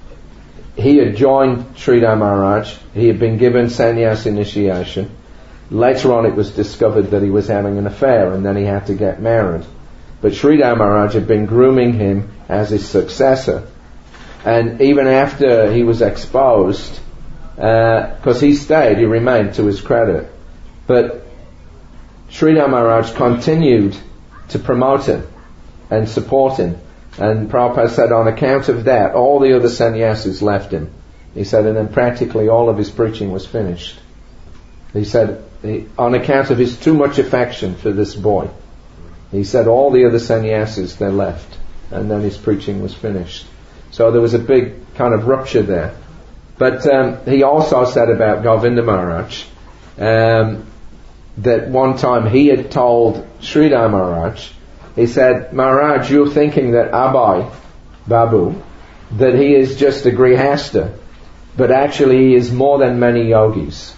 he had joined Sridhar Maharaj, he had been given sannyas initiation. Later on it was discovered that he was having an affair and then he had to get married. But Sridhar Maharaj had been grooming him as his successor. And even after he was exposed, because uh, he stayed, he remained to his credit. But Sridhar Maharaj continued to promote him and support him. And Prabhupada said on account of that, all the other sannyasis left him. He said, and then practically all of his preaching was finished. He said, he, on account of his too much affection for this boy, he said all the other sannyasis, they left. And then his preaching was finished. So there was a big kind of rupture there. But um, he also said about Govinda Maharaj um, that one time he had told Sridhar Maharaj, he said, Maharaj, you're thinking that Abai, Babu, that he is just a Grihastha, but actually he is more than many yogis.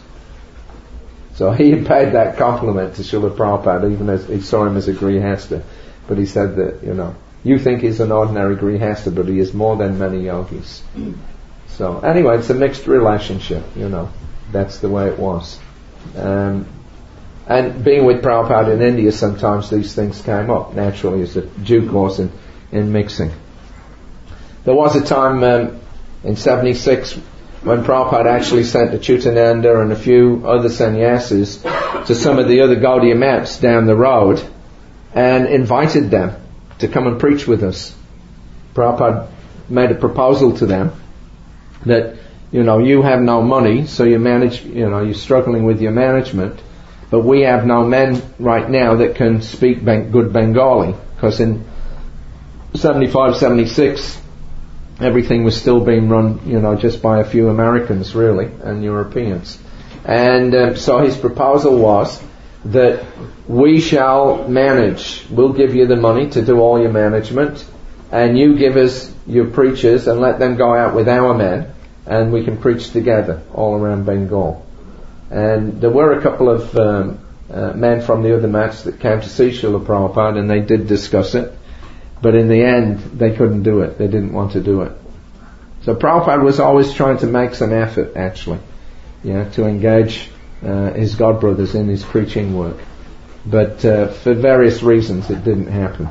So he paid that compliment to Srila Prabhupada, even as he saw him as a Grihastha. But he said that, you know, you think he's an ordinary Grihastha, but he is more than many yogis. So anyway, it's a mixed relationship, you know. That's the way it was. Um, and being with Prabhupada in India, sometimes these things came up naturally as a due course in, in mixing. There was a time um, in seventy-six when Prabhupada actually sent Achyutananda and a few other sannyasis to some of the other Gaudiya Maths down the road and invited them to come and preach with us. Prabhupada made a proposal to them that you know, you have no money, so you manage, you know, you're struggling with your management, but we have no men right now that can speak ben- good Bengali, because in seventy-five, seventy-six, everything was still being run, you know, just by a few Americans, really, and Europeans. And um, so his proposal was that we shall manage, we'll give you the money to do all your management, and you give us your preachers and let them go out with our men, and we can preach together all around Bengal. And there were a couple of um, uh, men from the other mats that came to see Srila Prabhupada, and they did discuss it, but in the end they couldn't do it, they didn't want to do it. So Prabhupada was always trying to make some effort, actually, you know, to engage uh, his godbrothers in his preaching work. But uh, for various reasons it didn't happen.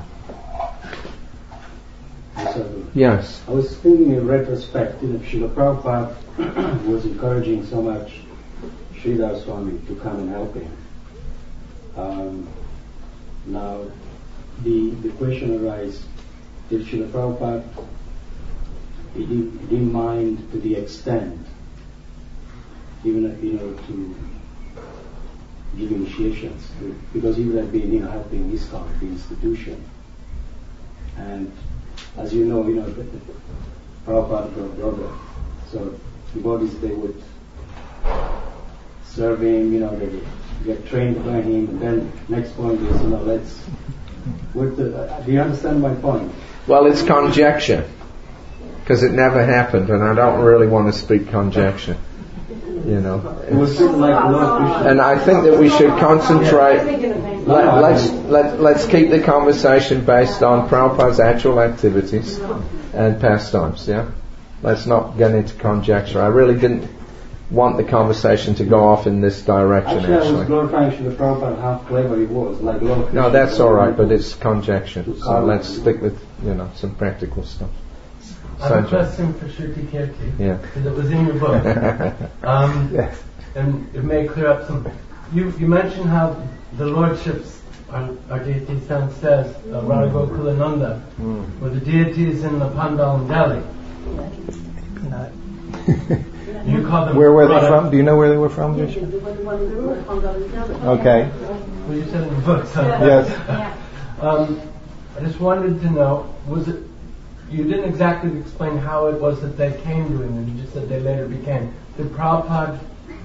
Yes. I was thinking in retrospect, you know, Srila Prabhupada was encouraging so much Sridhar Swami to come and help him. Um, now, the the question arises, did Srila Prabhupada, he didn't, he didn't mind to the extent, even, you know, to give initiations, because he would have been, you know, helping ISKCON, the institution. And as you know, you know, Prabhupada was a brother, so devotees, they would serve him, you know, they would get trained by him, and then next point is, you know, let's, with the, uh, do you understand my point? Well, it's conjecture, because it never happened, and I don't really want to speak conjecture, you know. It was sort of like Lord Krishna. And I think that we should concentrate, let, let's, let, let's keep the conversation based on Prabhupada's actual activities and pastimes, yeah? Let's not get into conjecture. I really didn't want the conversation to go off in this direction, actually. actually. I was glorifying Srila Prabhupada, how clever he was, like Lord Krishna. No, that's alright, but it's conjecture, so let's stick with, you know, some practical stuff. I have a question for Shruti Kirti, Yeah. because it was in your book. um, Yes. And it may clear up some. You you mentioned how the lordships, our, our deities downstairs, uh, Radha Gokulananda, Mm. were the deities in the Pandal in Delhi. You call them. Where were they Radha- from? Do you know where they were from? Vishnu? Okay. Well, you said in the book. So. Yes. Um, I just wanted to know, was it? You didn't exactly explain how it was that they came to him, and you just said they later became. Did Prabhupada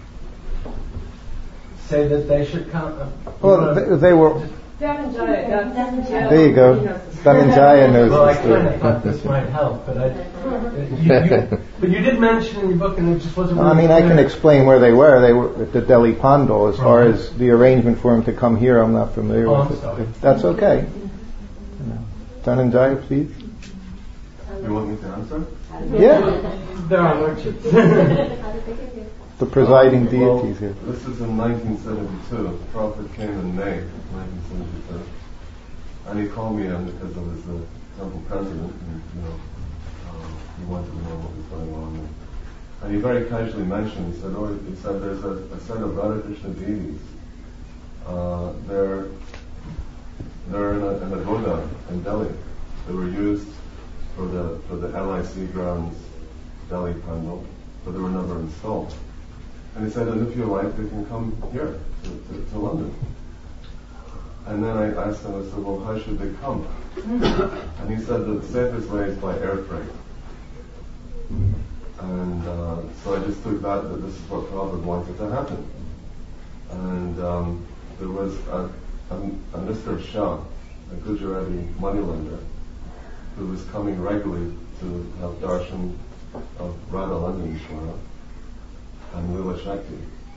say that they should come? Uh, Well, they, they were. Dhananjaya. There you go. Dhananjaya knows Well, I the kind of story. thought this might help, but I. You, you, but you did mention in your book, and it just wasn't. Really I mean, I clear. can explain where they were. They were at the Delhi Pandal. As far Right. as the arrangement for him to come here, I'm not familiar Oh, with I'm sorry. it. That's okay. Dhananjaya, please. You want me to answer? Yeah. There are lordships. The presiding Well, deities here. This is in nineteen seventy-two. The Prophet came in May nineteen seventy-two. And he called me in because I was the temple president, and, you know, um, he wanted to know what was going on. And, and he very casually mentioned, he said, oh, he said there's a, a set of Radha Krishna deities. Uh, they're, they're in a, in a Goda in Delhi. They were used for the for the L I C grounds Delhi Pandal, but they were never installed. And he said, and if you like, they can come here to, to, to London. And then I asked him, I said, well, how should they come? And he said that the safest way is by air freight. And uh, so I just took that, that this is what Prabhupada wanted to happen. And um, there was a, a, a Mister Shah, a Gujarati moneylender, who was coming regularly to have darshan of Radha Londonishwara and Lila Shakti.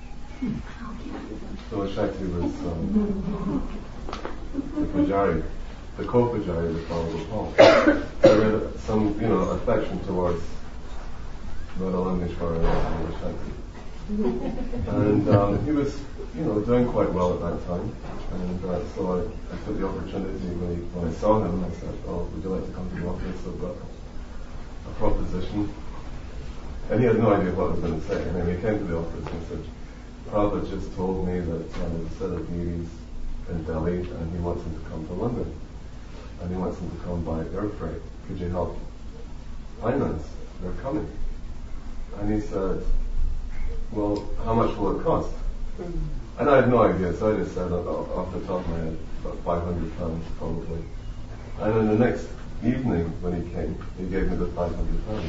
Lila Shakti was um, the Pujari, the co-Pujari of Father Paul. There was some, you know, affection towards Radha Londonishwara and Lila Shakti. And um, he was, you know, doing quite well at that time. And uh, so I, I took the opportunity when, he, when I saw him, I said, oh, would you like to come to the office? I've got a proposition. And he had no idea what I was going to say. And then he came to the office and said, Prabhupada just told me that um, there's a set of deities in Delhi and he wants them to come to London. And he wants them to come by air freight. Could you help finance their coming? and he said, well, how much will it cost? And I had no idea, so I just said off, off the top of my head, about five hundred pounds probably. And then the next evening when he came, he gave me the five hundred pounds.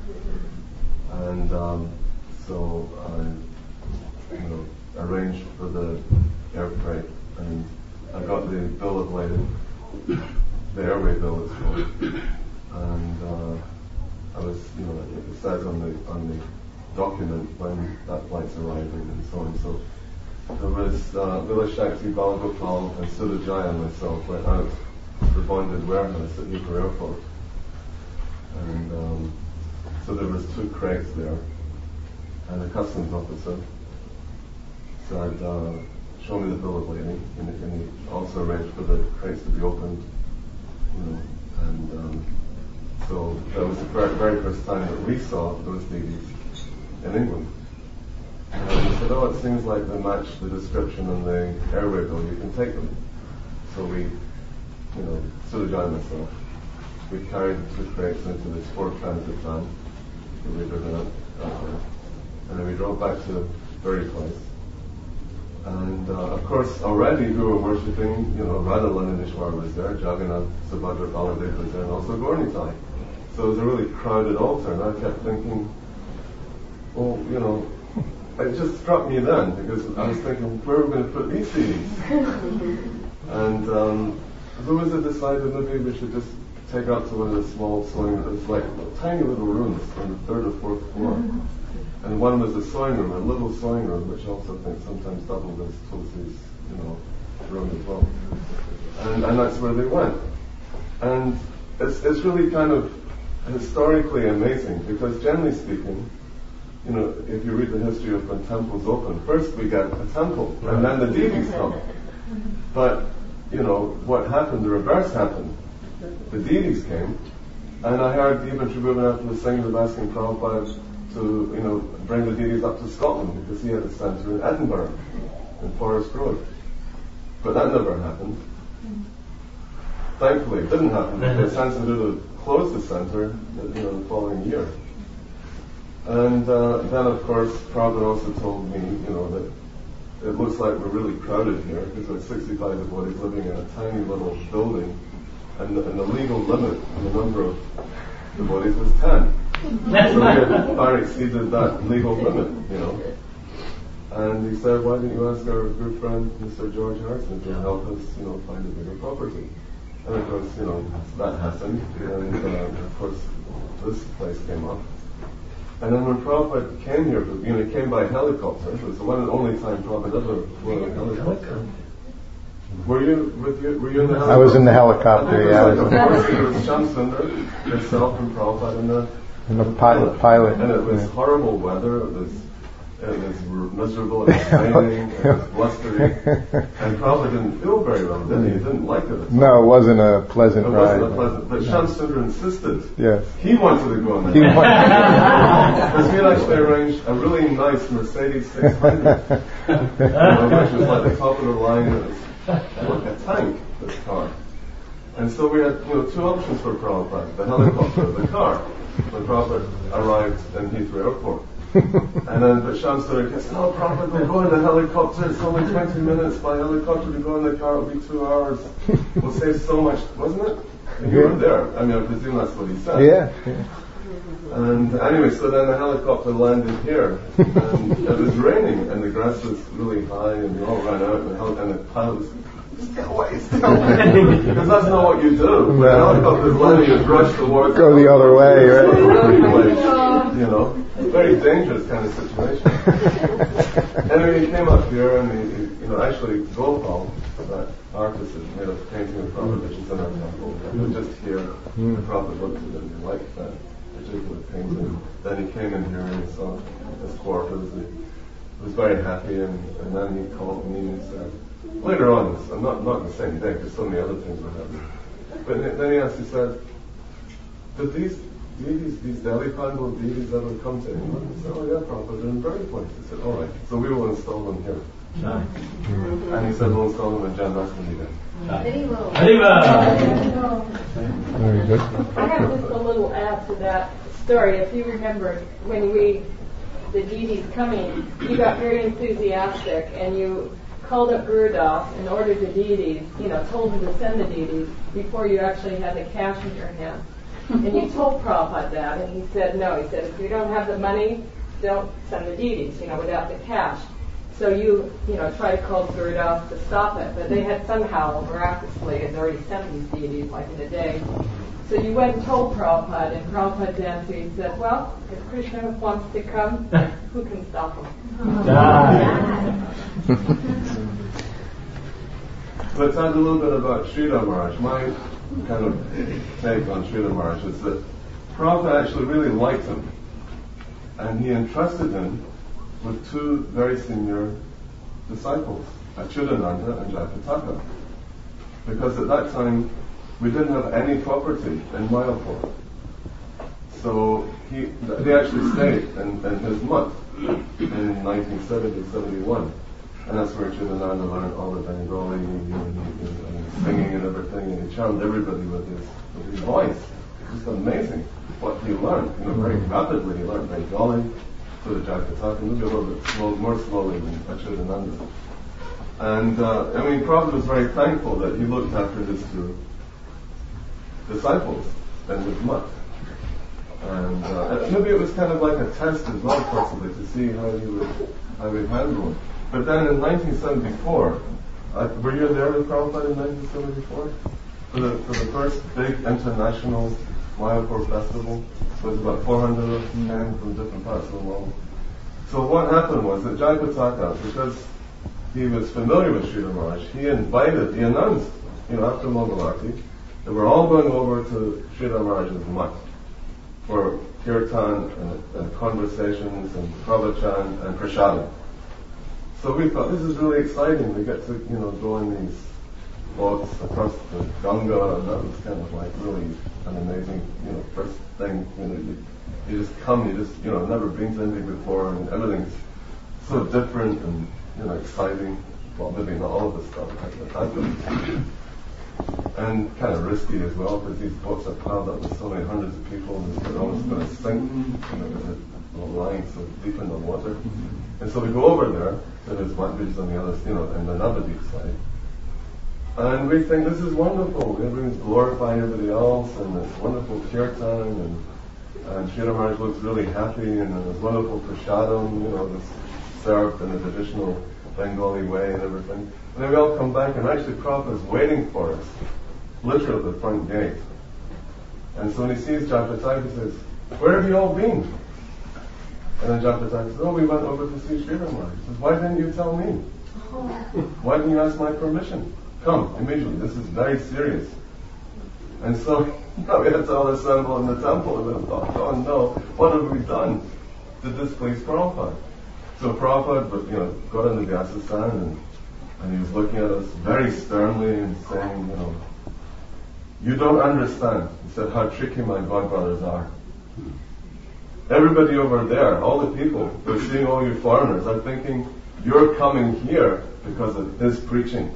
And um, so I, you know, arranged for the air freight, and I got the bill of lading, the airway bill is called, and uh, I was, you know, it says on the on the document when that flight's arriving and so on. So there was uh, Vila Shakti, Balagopal, and Sudajaya and myself went out to the bonded warehouse at Heathrow Airport, and um, so there was two crates there, and a customs officer said, uh, show me the bill of lading, and, and he also arranged for the crates to be opened, you know, and um, so that was the very, very first time that we saw those D Vs in England. And he said, oh, it seems like they match the description on the airway bill, you can take them. So we, you know, Sudajai and myself, we carried the two crates into this Ford Transit van that we driven out, out there. And then we drove back to Bury Place. And uh, of course, already we were worshipping, you know, Radha Lananishwar was there, Jagannath, Subhadra, Baladev was there, and also Gaurnitai. So it was a really crowded altar, and I kept thinking, well, you know, it just struck me then, because I was thinking, where are we going to put these C Ds? And um, there was a decided maybe we should just take out to one of the small sewing rooms, like tiny little rooms on the third or fourth floor. And one was a sewing room, a little sewing room, which also I think sometimes doubled as Tulsi's, you know, room as well. And, and that's where they went. And it's it's really kind of historically amazing, because generally speaking, you know, if you read the history of when temples open, first we get a temple, and then the deities come. But, you know, what happened, the reverse happened. The deities came, and I heard even Tribhuvanatha was singing of asking Prabhupada to, you know, bring the deities up to Scotland, because he had a centre in Edinburgh, in Forest Road. But that never happened. Thankfully, it didn't happen, because Sansaduta closed the centre, you know, the following year. And uh, then, of course, Prabhupada also told me, you know, that it looks like we're really crowded here, because there are sixty-five devotees living in a tiny little building, and the, and the legal limit on the number of devotees was ten. So we had far exceeded that legal limit, you know. And he said, why didn't you ask our good friend, Mister George Harrison, to help us, you know, find a bigger property? And of course, you know, that happened, and uh, of course, this place came up. And then when Prabhupada came here, you know, he came by helicopter. It was the one and only time Prabhupada ever flew in a helicopter. Were you with you? Were you in the helicopter? I was in the helicopter. Yeah. Like, of course, it was Shamsundar, yourself, and Prabhupada, and the and the pilot. Pilot. And it was yeah. horrible weather. It was it was miserable. It was raining. It was blustery. And Prabhupada didn't feel very well, did he? He didn't like it. At no, it wasn't a pleasant it ride. It wasn't a pleasant. But Shamsundar insisted. Yes. He wanted to go on that. He wanted. Because we had actually arranged a really nice Mercedes six hundred, you know, which was like the top of the line. It was like a tank, this car. And so we had, you know, two options for Prabhupada: the helicopter or the car. When Prabhupada arrived in Heathrow Airport. And then, but Shamsundar said, oh, Prabhupada, we'll go in the helicopter, it's only twenty minutes by helicopter, to go in the car, it'll be two hours. We'll save so much, wasn't it? And you yeah. were there. I mean, I presume that's what he said. Yeah. yeah. And anyway, so then the helicopter landed here, and it was raining, and the grass was really high, and we all ran out, and the, hel- and the pilot was, stay away, stay away, because that's not what you do. When the helicopter's landing, you rush towards Go the other way, right? You know, very dangerous kind of situation. Anyway, he came up here, and he, he you know, actually Gopal, that artist, had made a painting of Prabhupada, which is in our temple. It was just here, mm. the Prabhupada looked at it and he liked that particular painting. Then he came in here and he saw his quarters. He was very happy, and, and then he called me and said, later on, not not the same day, because so many other things were happening. But then he asked, he said, did these deities, these Delhi Pandal deities ever come to England? I said, oh yeah, Prabhupada, they're in Bury Place. He said, all right, so we will install them here. Nice. Mm-hmm. And he said, we'll install them in Janmashtami Day. Very good. I have just a little add to that. story. If you remember, when we, the deities coming, you got very enthusiastic and you called up Gurudas and ordered the deities, you know, told him to send the deities before you actually had the cash in your hand. And you told Prabhupada that, and he said no. He said, if you don't have the money, don't send the deities, you know, without the cash. So you, you know, try to call Gurudas to stop it, but they had somehow, miraculously, had already sent these deities, like in a day. So you went and told Prabhupada, and Prabhupada answered, he said, well, if Krishna wants to come, who can stop him? Let's talk a little bit about Sridhar Maharaj. My kind of take on Sridhar Maharaj is that Prabhupada actually really liked him, and he entrusted him with two very senior disciples, Achyutananda and Jayapataka, because at that time we didn't have any property in Mayapur. So he, they actually stayed in, in his mutt in nineteen seventy seventy-one. And that's where Achyutananda learned all the Bengali and, and, and singing and everything, and he charmed everybody with his, with his voice. It's just amazing what he learned. You know, very rapidly he learned Bengali, so the Jayapataka, maybe a little bit slow, more slowly than Achyutananda. And uh, I mean, Prabhupada was very thankful that he looked after his two disciples and his mutt. And uh, maybe it was kind of like a test as well, possibly, to see how he would how he'd handle it. But then in nineteen seventy-four, uh, were you there with Prabhupada in nineteen seventy-four? For the, for the first big international Mayapur festival, it was about four hundred men from different parts of the world. So what happened was that Jayapataka, because he was familiar with Sridhar Maharaj, he invited, he announced, you know, after Mangalarti, that we're all going over to Sridhar Maharaj's mutt for kirtan and, and conversations and pravachan and prasadam. So we thought, this is really exciting. We get to, you know, go in these boats across the Ganga, and that was kind of like really an amazing, you know, first thing. You know, you, you just come, you just, you know, never been to India before, and everything's so different and, you know, exciting. Well, maybe not all of the stuff, but and kind of risky as well, because these boats are piled up with so many hundreds of people, and they're almost going to sink, you know, they're lying so deep in the water. And so we go over there to his mutt, which is on the other, you know, in the Navadip side. And we think this is wonderful. Everyone's glorifying everybody else, and this wonderful kirtan, and, and Sridhar Maharaj looks really happy, and there's wonderful prasadam, you know, this served in a traditional Bengali way and everything. And then we all come back, and actually Prabhupada is waiting for us, literally at the front gate. And so when he sees Jayapataka, he says, where have you all been? And then Jayapataka says, oh, we went over to see Sridhar Maharaj. He says, why didn't you tell me? Why didn't you ask my permission? Come, immediately, this is very serious. And so, you know, we had to all assemble in the temple, and we thought, oh no, what have we done? Did this please Prabhupada? So Prabhupada, you know, got into the Vyasasana, and, and he was looking at us very sternly and saying, you know, you don't understand. He said, how tricky my godbrothers are. Everybody over there, all the people, they're seeing all you foreigners, are thinking, you're coming here because of his preaching.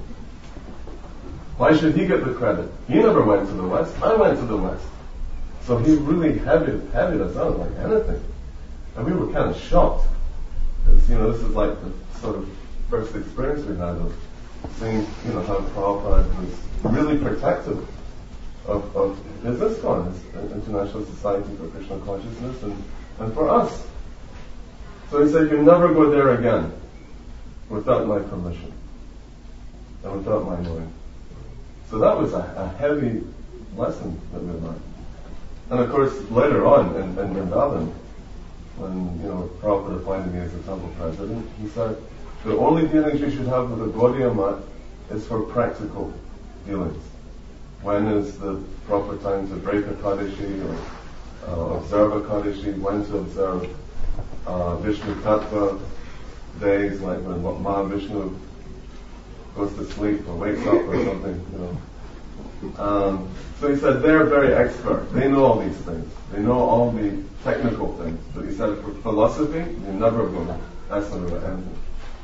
Why should he get the credit? He never went to the West. I went to the West. So he really heavied, heavied us out like anything. And we were kind of shocked. Because, you know, this is like the sort of first experience we had of seeing, you know, how Prabhupada was really protective of, of his ISKCON, his International Society for Krishna Consciousness, and, and for us. So he said, you never go there again without my permission and without my knowing. So that was a, a heavy lesson that we learned. And of course, later on in, in Vrindavan, when, you know, Prabhupada appointed me as the temple president, he said, the only dealings you should have with the Gaudiya Math is for practical dealings. When is the proper time to break a Kadashi or uh, observe a Kadashi, when to observe uh, Vishnu Tattva days, like when Mahavishnu goes to sleep or wakes up or something, you know. Um, so he said they're very expert. They know all these things. They know all the technical things. But he said for philosophy, you never go to ask them about anything.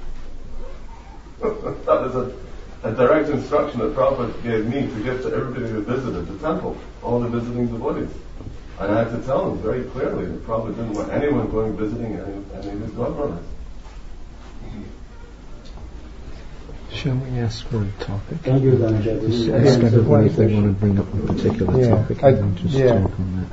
That was a, a direct instruction that Prabhupada gave me to give to everybody who visited the temple, all the visiting devotees. And I had to tell him very clearly that Prabhupada didn't want anyone going visiting any, any of his godbrothers. Shall we ask for a topic? Thank you, Dhananjay. Just ask everyone if they want to bring up a particular Yeah, topic I- and then just yeah. talk on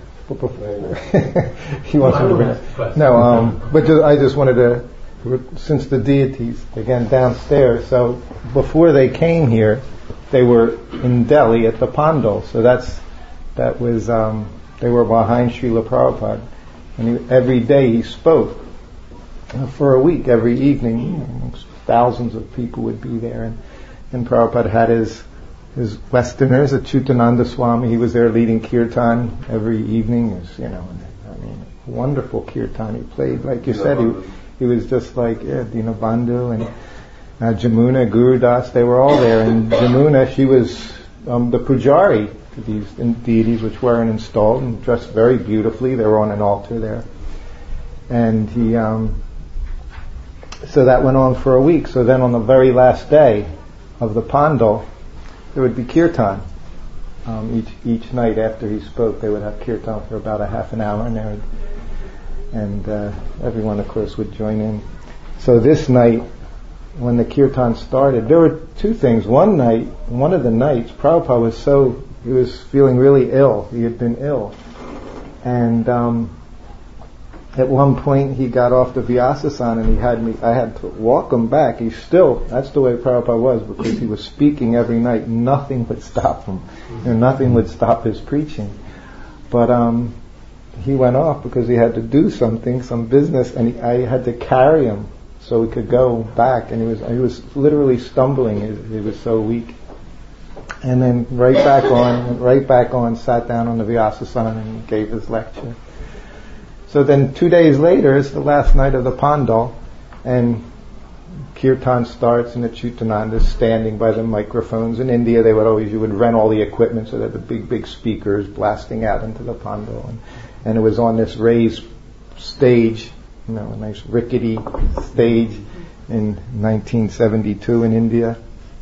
he wants to bring it. No, um, but ju- I just wanted to, since the deities, again, downstairs, so before they came here, they were in Delhi at the Pandal, so that's, that was, um, they were behind Srila Prabhupada, and he, every day he spoke, uh, for a week, every evening, you know, thousands of people would be there, and, and Prabhupada had his his Westerners, Achyutananda Swami, he was there leading kirtan every evening. It was, you know, I mean, wonderful kirtan he played. Like you said, he, he was just like yeah, Dina Bandhu and uh, Jamuna, Guru Das, they were all there. And Jamuna, she was um, the pujari to these deities which weren't installed and dressed very beautifully. They were on an altar there. And he, um, so that went on for a week. So then on the very last day of the Pandal, there would be kirtan. Um, each each night after he spoke, they would have kirtan for about a half an hour, and there would, and uh, everyone, of course, would join in. So this night, when the kirtan started, there were two things. One night, one of the nights, Prabhupada was so he was feeling really ill. He had been ill, and um, at one point he got off the Vyasasana and he had me, I had to walk him back. He still, that's the way Prabhupada was, because he was speaking every night. Nothing would stop him. You know, nothing would stop his preaching. But um, he went off because he had to do something, some business, and he, I had to carry him so he could go back. And he was, he was literally stumbling. He, he was so weak. And then right back on, right back on, sat down on the Vyasasana and gave his lecture. So then two days later, it's the last night of the Pandal, and kirtan starts, and the Achyutananda is standing by the microphones. In India, they would always, you would rent all the equipment so that the big, big speakers blasting out into the Pandal. And, and it was on this raised stage, you know, a nice rickety stage in nineteen seventy-two in India.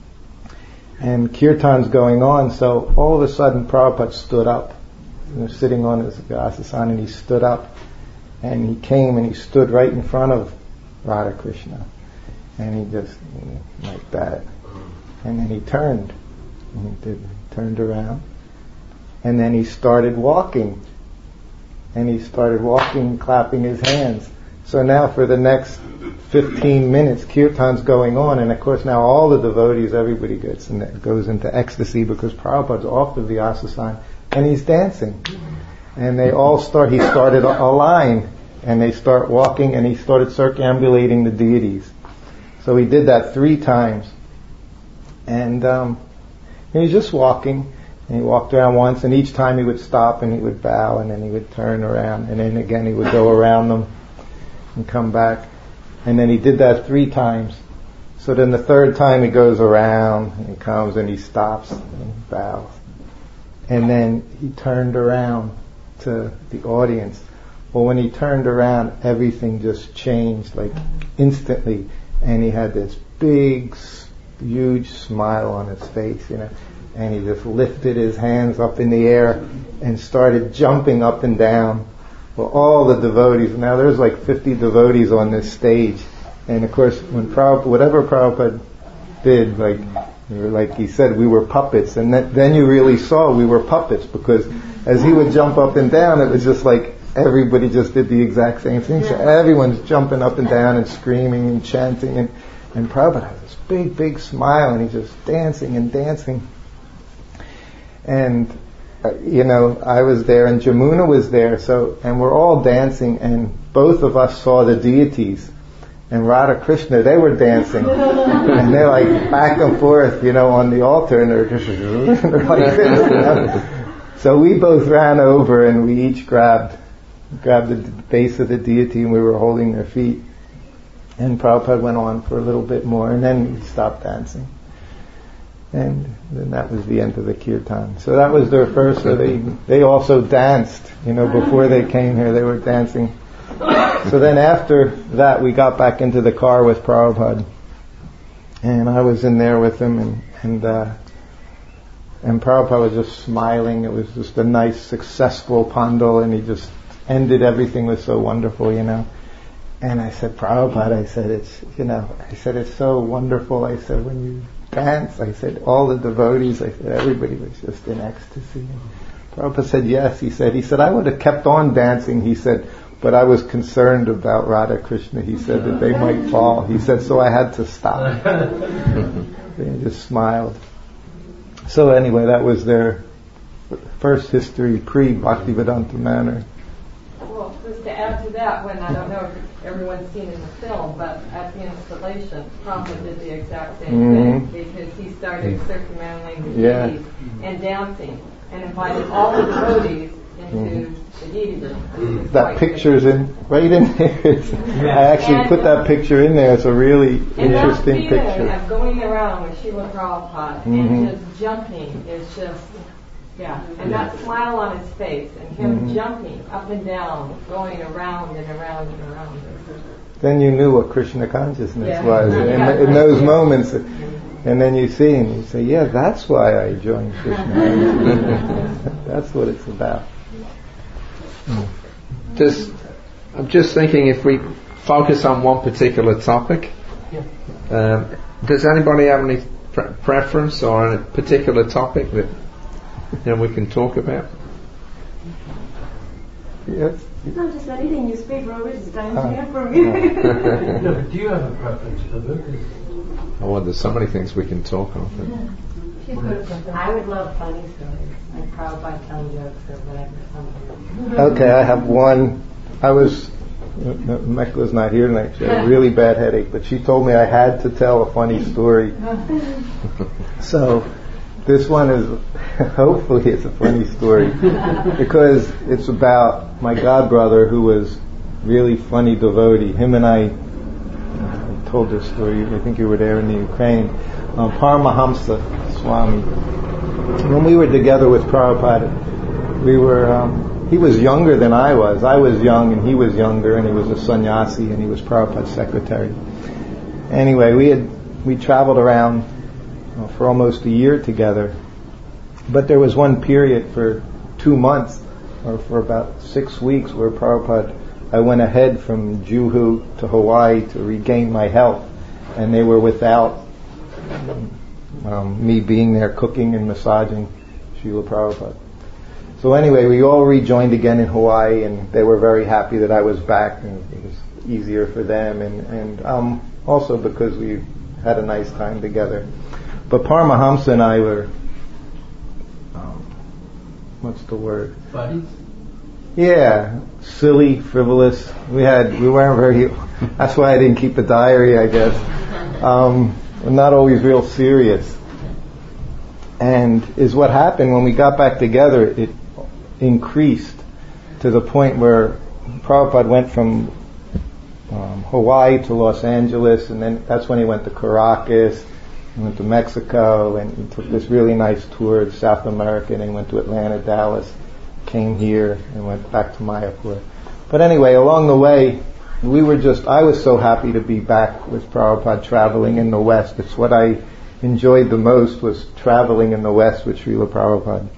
And kirtan's going on, so all of a sudden Prabhupada stood up. He was sitting on his Vyasasana, and he stood up. And he came and he stood right in front of Radha Krishna. And he just, you know, like that. And then he turned. And he did, turned around. And then he started walking. And he started walking, clapping his hands. So now for the next fifteen minutes, kirtan's going on. And of course now all the devotees, everybody gets and goes into ecstasy because Prabhupada's off the Vyasasana. And he's dancing. And they all start, he started a, a line, and they start walking, and he started circumambulating the deities. So he did that three times. And um, he was just walking, and he walked around once, and each time he would stop, and he would bow, and then he would turn around, and then again he would go around them, and come back. And then he did that three times. So then the third time he goes around, and he comes, and he stops, and he bows. And then he turned around to the audience. Well, when he turned around, everything just changed, like instantly, and he had this big, huge smile on his face, you know, and he just lifted his hands up in the air and started jumping up and down. Well, all the devotees, now there's like fifty devotees on this stage, and of course, when Prabhupada, whatever Prabhupada did, like, like he said, we were puppets, and that, then you really saw we were puppets, because as he would jump up and down, it was just like everybody just did the exact same thing. So everyone's jumping up and down and screaming and chanting, and, and Prabhupada had this big, big smile, and he's just dancing and dancing. And, uh, you know, I was there, and Jamuna was there, so, and we're all dancing, and both of us saw the deities. And Radha Krishna, they were dancing, and they're like back and forth, you know, on the altar, and they're just they're like this, you know? So we both ran over, and we each grabbed grabbed the base of the deity, and we were holding their feet. And Prabhupada went on for a little bit more, and then he stopped dancing. And then that was the end of the kirtan. So that was their first. So they they also danced, you know, before they came here. They were dancing. So then after that, we got back into the car with Prabhupada, and I was in there with him, and and uh, and Prabhupada was just smiling. It was just a nice, successful pandal, and he just ended everything was so wonderful, you know. And I said, Prabhupada, I said, it's, you know, I said, it's so wonderful. I said, when you dance, I said, all the devotees, I said, everybody was just in ecstasy. And Prabhupada said, yes. He said, he said, I would have kept on dancing. He said, but I was concerned about Radha Krishna. He said that they might fall. He said, so I had to stop. They just smiled. So anyway, that was their first history pre-Bhaktivedanta Manor. Well, just to add to that, when I don't know if everyone's seen in the film, but at the installation, Prabhupada did the exact same Mm-hmm. thing, because he started circumambulating the Yeah. deities and dancing, and invited all the devotees into Mm-hmm. the deity room. That picture's in right in there. It's, I actually And, put that picture in there. It's a really And that interesting feeling picture. of going around with Srila Prabhupada Mhm. and just jumping is just, yeah. And that smile on his face and him Mhm. jumping up and down, going around and around and around. Then you knew what Krishna consciousness Yeah. was in, Yeah. in those moments. And then you see and you say, yeah, that's why I joined Krishna. That's what it's about. Does, I'm just thinking if we focus on one particular topic, um, does anybody have any pre- preference or a particular topic that you know we can talk about? Yes. No, just anything you speak, Robert, it's time to Ah. hear from you. No, but do you have a preference for the book? Oh, well, there's so many things we can talk on. I would love funny stories, like Prabhupada telling jokes or whatever. Something. Okay, I have one. I was, Mechla's not here tonight. She had a really bad headache, but she told me I had to tell a funny story. So, this one is, hopefully it's a funny story, because it's about my godbrother who was really funny devotee. Him and I, I told this story, I think you were there in the Ukraine, um, Paramahamsa Swami. When we were together with Prabhupada, we were, um, he was younger than I was. I was young and he was younger, and he was a sannyasi and he was Prabhupada's secretary. Anyway, we had, we traveled around uh, for almost a year together. But there was one period for two months, or for about six weeks, where Prabhupada, I went ahead from Juhu to Hawaii to regain my health, and they were without um, me being there cooking and massaging Srila Prabhupada. So anyway, we all rejoined again in Hawaii, and they were very happy that I was back, and it was easier for them, and, and um, also because we had a nice time together. But Paramahamsa and I were, um, what's the word? Buddies? Yeah, silly, frivolous. We had, we weren't very, that's why I didn't keep a diary, I guess. Um, we're not always real serious. And is what happened when we got back together, it increased to the point where Prabhupada went from um, Hawaii to Los Angeles, and then that's when he went to Caracas, he went to Mexico, and he took this really nice tour of South America, and he went to Atlanta, Dallas, came here, and went back to Mayapur. But anyway, along the way, we were just, I was so happy to be back with Prabhupada traveling in the West. It's what I enjoyed the most, was traveling in the West with Srila Prabhupada.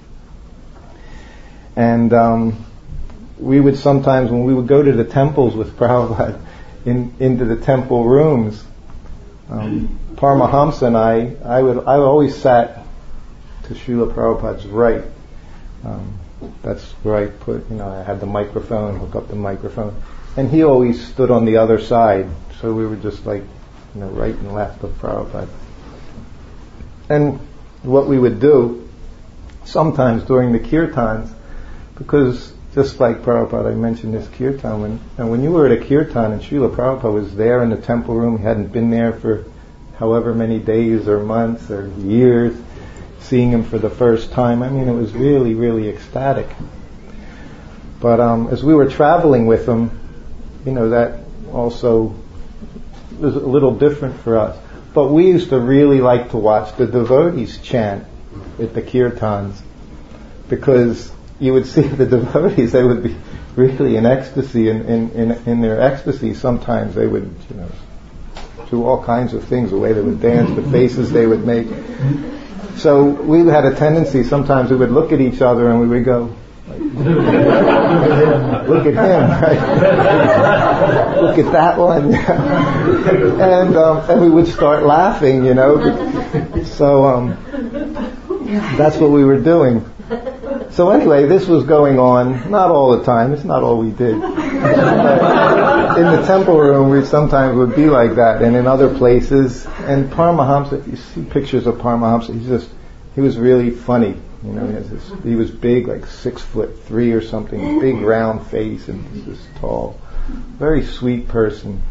And um, we would sometimes, when we would go to the temples with Prabhupada, in, into the temple rooms, um, Paramahamsa and I, I would, I always sat to Srila Prabhupada's right. Um, that's where I put, you know, I had the microphone, hook up the microphone, and he always stood on the other side, so we were just like, you know, right and left of Prabhupada. And what we would do sometimes during the kirtans, because just like Prabhupada, I mentioned this kirtan, when, and when you were at a kirtan and Srila Prabhupada was there in the temple room, he hadn't been there for however many days or months or years, seeing him for the first time, I mean, it was really, really ecstatic. But um, as we were traveling with him, you know, that also was a little different for us. But we used to really like to watch the devotees chant at the kirtans, because you would see the devotees, they would be really in ecstasy, and in, in, in their ecstasy sometimes they would, you know, do all kinds of things, the way they would dance, the faces they would make. So we had a tendency, sometimes we would look at each other and we would go, like, look at him, right? Look at that one. and um, and we would start laughing, you know. So um, that's what we were doing. So anyway, this was going on, not all the time, it's not all we did. In the temple room, we sometimes would be like that, and in other places. And Paramahamsa, if you see pictures of Paramahamsa, he's just, he was really funny. You know, he, has this, he was big, like six foot three or something, big round face, and he's just tall. Very sweet person.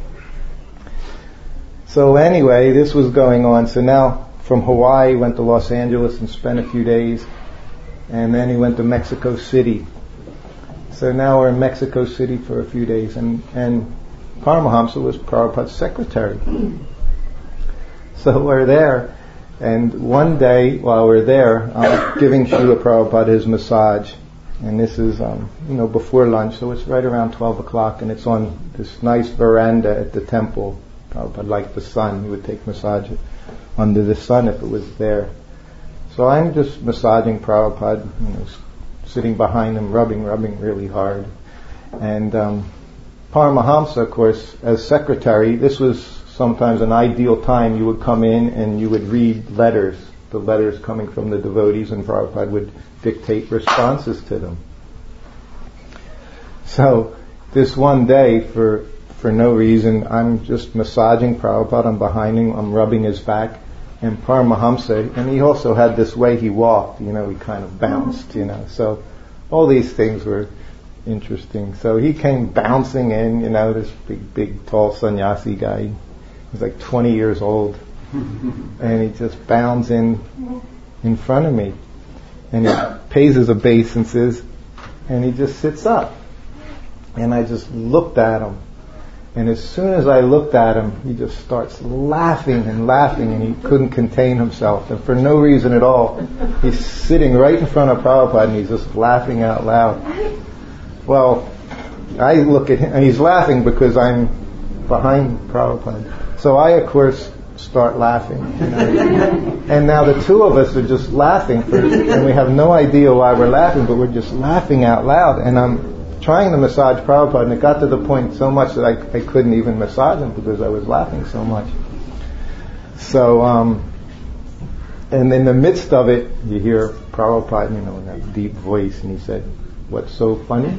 So anyway, this was going on. So now, from Hawaii, went to Los Angeles and spent a few days. And then he went to Mexico City. So now we're in Mexico City for a few days. And, and Paramahamsa was Prabhupada's secretary. So we're there. And one day, while we're there, I'm giving Srila Prabhupada his massage. And this is, um, you know, before lunch. So it's right around twelve o'clock. And it's on this nice veranda at the temple. Prabhupada liked the sun. He would take massage under the sun if it was there. So I'm just massaging Prabhupada, you know, sitting behind him, rubbing, rubbing really hard. And um, Paramahamsa, of course, as secretary, this was sometimes an ideal time. You would come in and you would read letters, the letters coming from the devotees, and Prabhupada would dictate responses to them. So this one day, for for no reason, I'm just massaging Prabhupada. I'm behind him, I'm rubbing his back. And Paramahamsa, and he also had this way he walked, you know, he kind of bounced, you know. So all these things were interesting. So he came bouncing in, you know, this big, big, tall sannyasi guy. He was like twenty years old. And he just bounds in in front of me. And he pays his obeisances, and he just sits up. And I just looked at him. And as soon as I looked at him, he just starts laughing and laughing, and he couldn't contain himself. And for no reason at all, he's sitting right in front of Prabhupada, and he's just laughing out loud. Well, I look at him, and he's laughing because I'm behind Prabhupada. So I, of course, start laughing. You know? And now the two of us are just laughing, for, and we have no idea why we're laughing, but we're just laughing out loud. And I'm trying to massage Prabhupada, and it got to the point so much that I, I couldn't even massage him because I was laughing so much. So, um, and in the midst of it, you hear Prabhupada, you know, in that deep voice, and he said, "What's so funny?"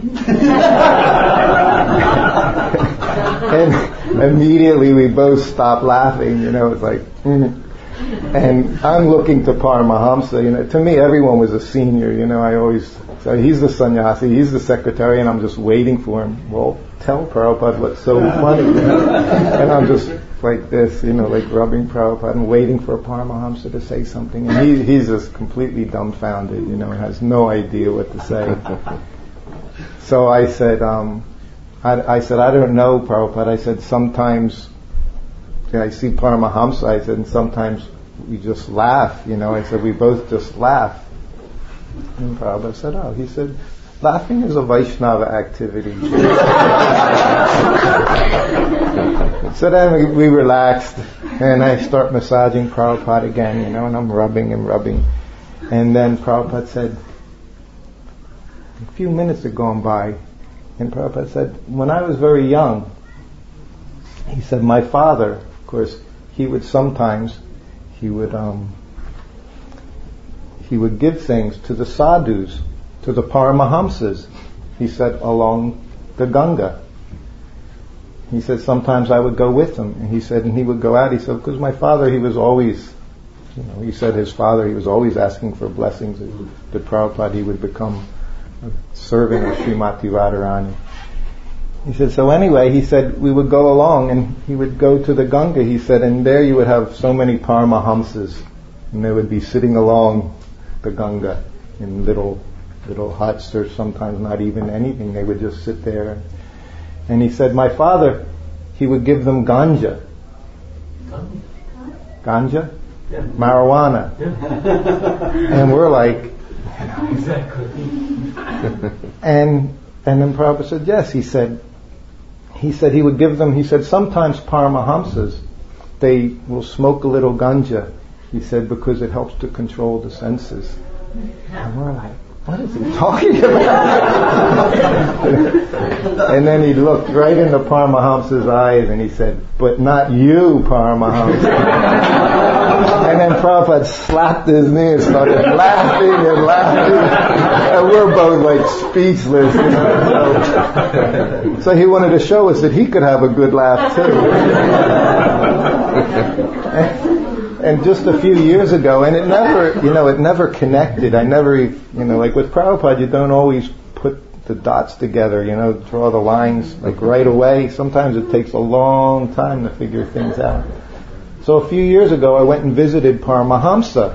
And immediately we both stopped laughing, you know, it's like, mm. And I'm looking to Paramahamsa, you know, to me everyone was a senior, you know, I always, so he's the sannyasi, he's the secretary, and I'm just waiting for him. Well, tell Prabhupada what's so funny, you know? And I'm just like this, you know, like rubbing Prabhupada and waiting for Paramahamsa to say something, and he, he's just completely dumbfounded, you know, and has no idea what to say. So I said, um, I, I said, I don't know, Prabhupada. I said, sometimes I see Paramahamsa, I said, and sometimes we just laugh, you know. I said, we both just laugh. And Prabhupada said, oh, he said, laughing is a Vaishnava activity. So then we, we relaxed, and I start massaging Prabhupada again, you know, and I'm rubbing and rubbing. And then Prabhupada said, a few minutes had gone by, and Prabhupada said, when I was very young, he said, my father, of course, he would sometimes, he would, um, he would give things to the sadhus, to the Paramahamsas, he said, along the Ganga. He said, sometimes I would go with him, and he said, and he would go out, he said, because my father, he was always, you know, he said his father, he was always asking for blessings, that Prabhupada, he would become a servant of Srimati Radharani. He said, so anyway, he said, we would go along, and he would go to the Ganga, he said, and there you would have so many Paramahamsas, and they would be sitting along the Ganga in little little huts, or sometimes not even anything, they would just sit there. And he said, my father, he would give them ganja. Ganja? Yeah. Marijuana. Yeah. And we're like, Exactly. and and then Prabhupada said, yes, he said, he said he would give them, he said, sometimes Paramahamsas, they will smoke a little ganja, He said, because it helps to control the senses. And we're like, what is he talking about? And then he looked right into Paramahamsa's eyes and he said, but not you, Paramahamsa. And then Prabhupada slapped his knee and started laughing and laughing. And we're both like speechless. You know? so, so he wanted to show us that he could have a good laugh too. And just a few years ago, and it never, you know, it never connected. I never, you know, like with Prabhupada, you don't always put the dots together, you know, draw the lines like right away. Sometimes it takes a long time to figure things out. So a few years ago, I went and visited Paramahamsa.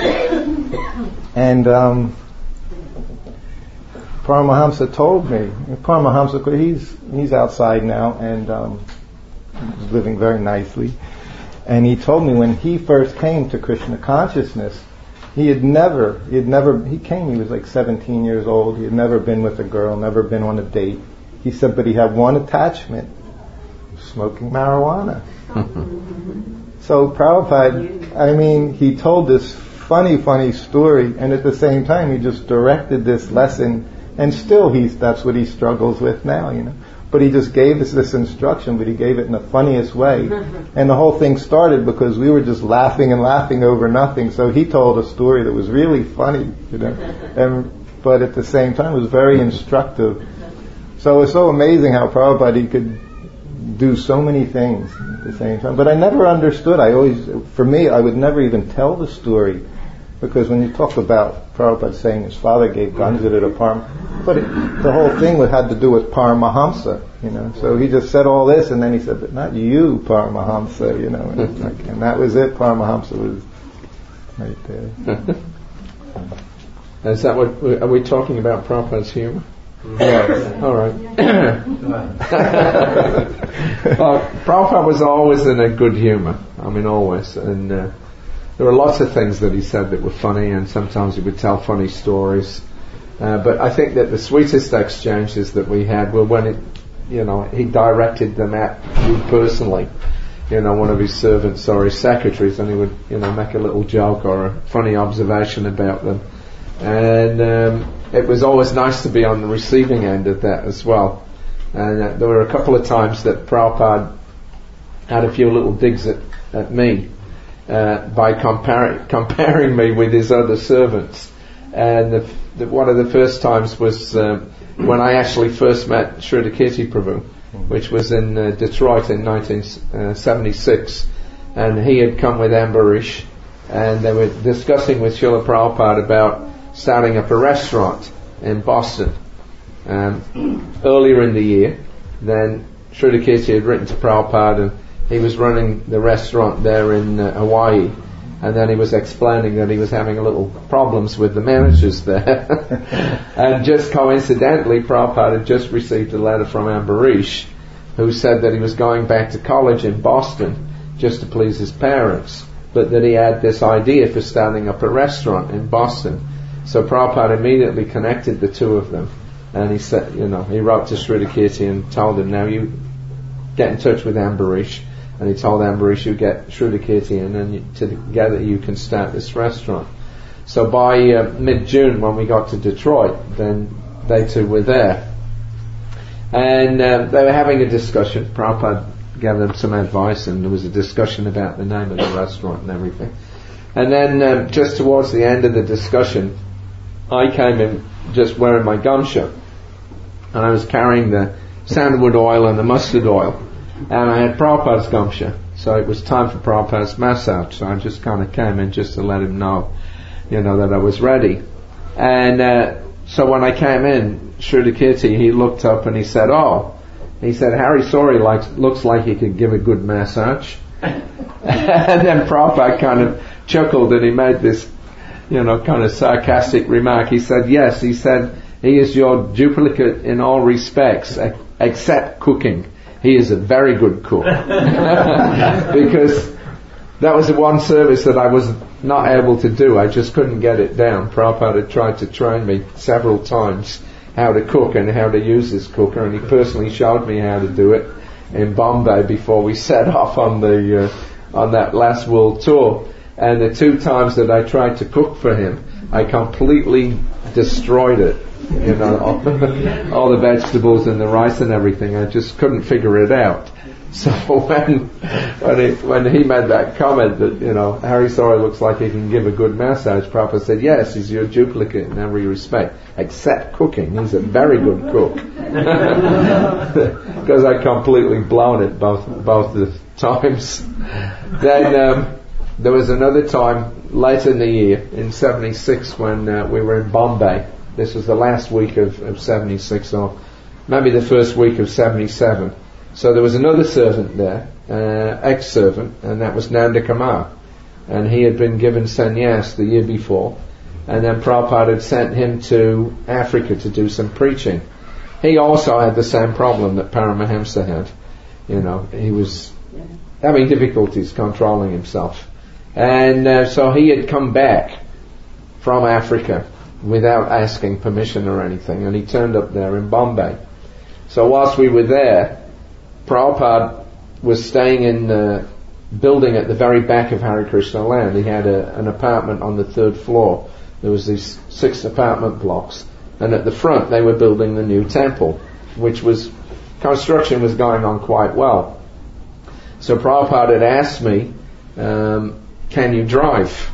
And um, Paramahamsa told me, Paramahamsa, he's, he's outside now and um, he's living very nicely. And he told me when he first came to Krishna consciousness, he had never, he had never, he came, he was like seventeen years old, he had never been with a girl, never been on a date. He said, but he had one attachment, smoking marijuana. So Prabhupada, I mean, he told this funny, funny story, and at the same time he just directed this lesson, and still he's, that's what he struggles with now, you know. But he just gave us this instruction, but he gave it in the funniest way. And the whole thing started because we were just laughing and laughing over nothing. So he told a story that was really funny, you know. And, but at the same time, it was very instructive. So it was so amazing how Prabhupada, he could do so many things at the same time. But I never understood. I always, for me, I would never even tell the story. Because when you talk about Prabhupada saying his father gave Ganja to Param, but it, the whole thing had to do with Paramahamsa, you know. So he just said all this, and then he said, but not you, Paramahamsa, you know. And, like, and that was it. Paramahamsa was right there. Is that what, are we talking about Prabhupada's humor? Yes. All right. Well, Prabhupada was always in a good humor. I mean, always. And uh, there were lots of things that he said that were funny, and sometimes he would tell funny stories. Uh, but I think that the sweetest exchanges that we had were when it, you know, he directed them at you personally. You know, one of his servants or his secretaries, and he would, you know, make a little joke or a funny observation about them. And um, it was always nice to be on the receiving end of that as well. And uh, there were a couple of times that Prabhupada had a few little digs at, at me uh, by comparing comparing me with his other servants. And the, the, one of the first times was um, when I actually first met Sridharkirti Prabhu, which was in uh, Detroit in nineteen seventy-six. And he had come with Ambarish, and they were discussing with Srila Prabhupada about starting up a restaurant in Boston. Um, earlier in the year, then Sridharkirti had written to Prabhupada, and he was running the restaurant there in uh, Hawaii. And then he was explaining that he was having a little problems with the managers there. And just coincidentally, Prabhupada had just received a letter from Ambarish, who said that he was going back to college in Boston just to please his parents, but that he had this idea for starting up a restaurant in Boston. So Prabhupada immediately connected the two of them, and he said, you know, he wrote to Sridharkirti and told him, now you get in touch with Ambarish. And he told Ambarish, you get Sridharkirti in, and you, together you can start this restaurant. So by uh, mid-June, when we got to Detroit, then they two were there. And uh, they were having a discussion. Prabhupada gave them some advice, and there was a discussion about the name of the restaurant and everything. And then um, just towards the end of the discussion, I came in just wearing my gamsha, and I was carrying the sandalwood oil and the mustard oil. And I had Prabhupada's gamsha, so it was time for Prabhupada's massage. So I just kind of came in just to let him know, you know, that I was ready. And uh, so when I came in, Sridharkirti, he looked up and he said, "Oh," he said, "Hari Sori likes, looks like he could give a good massage." And then Prabhupada kind of chuckled, and he made this, you know, kind of sarcastic remark. He said, "Yes," he said, "he is your duplicate in all respects, ex- except cooking. He is a very good cook." Because that was the one service that I was not able to do. I just couldn't get it down. Prabhupada had tried to train me several times how to cook and how to use his cooker, and he personally showed me how to do it in Bombay before we set off on the uh, on that last world tour. And the two times that I tried to cook for him, I completely destroyed it. You know, all, all the vegetables and the rice and everything. I just couldn't figure it out. So when when he, when he made that comment that, you know, Hari Sori looks like he can give a good massage, Prabhupada said, yes, he's your duplicate in every respect, except cooking. He's a very good cook. Because I completely blown it both both the times. Then um, there was another time later in the year, in seventy-six, when uh, we were in Bombay. This was the last week of, of seventy-six, or maybe the first week of seventy-seven. So there was another servant there, uh, ex-servant, and that was Nanda Kumar. And he had been given sannyas the year before. And then Prabhupada had sent him to Africa to do some preaching. He also had the same problem that Paramahamsa had. You know, he was having difficulties controlling himself. And uh, so he had come back from Africa without asking permission or anything. And he turned up there in Bombay. So whilst we were there, Prabhupada was staying in the building at the very back of Hare Krishna land. He had a, an apartment on the third floor. There was these six apartment blocks, and at the front they were building the new temple, which was, construction was going on quite well. So Prabhupada had asked me, um, can you drive?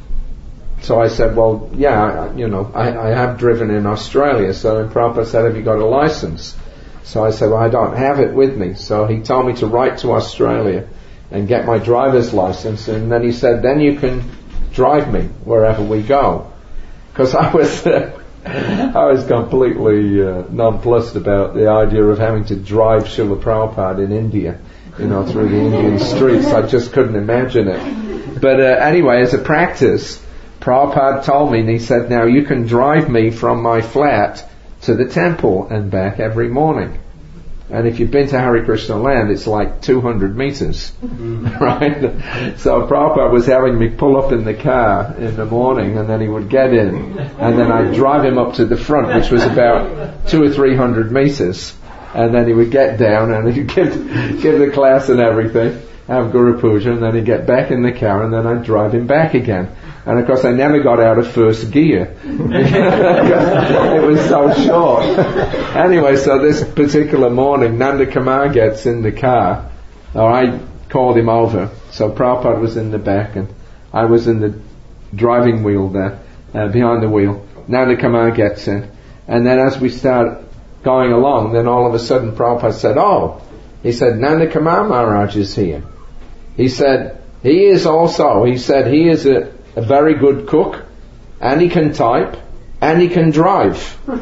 So I said, well, yeah, I, you know, I, I have driven in Australia. So then Prabhupada said, have you got a license? So I said, well, I don't have it with me. So he told me to write to Australia and get my driver's license. And then he said, then you can drive me wherever we go. Because I was uh, I was completely uh, nonplussed about the idea of having to drive Srila Prabhupada in India, you know, through the Indian streets. I just couldn't imagine it. But uh, anyway, as a practice, Prabhupada told me, and he said, now you can drive me from my flat to the temple and back every morning. And if you've been to Hare Krishna land, it's like two hundred meters, right? So Prabhupada was having me pull up in the car in the morning, and then he would get in, and then I'd drive him up to the front, which was about two or three hundred meters, and then he would get down and he'd give, give the class and everything, have Guru Puja, and then he'd get back in the car, and then I'd drive him back again. And of course I never got out of first gear. It was so short. Anyway, so this particular morning, Nanda Kumar gets in the car, or I called him over. So Prabhupada was in the back and I was in the driving wheel there, uh, behind the wheel. Nanda Kumar gets in. And then as we start going along, then all of a sudden Prabhupada said, oh, he said, Nanda Kumar Maharaj is here. He said, he is also, he said, he is a a very good cook, and he can type, and he can drive.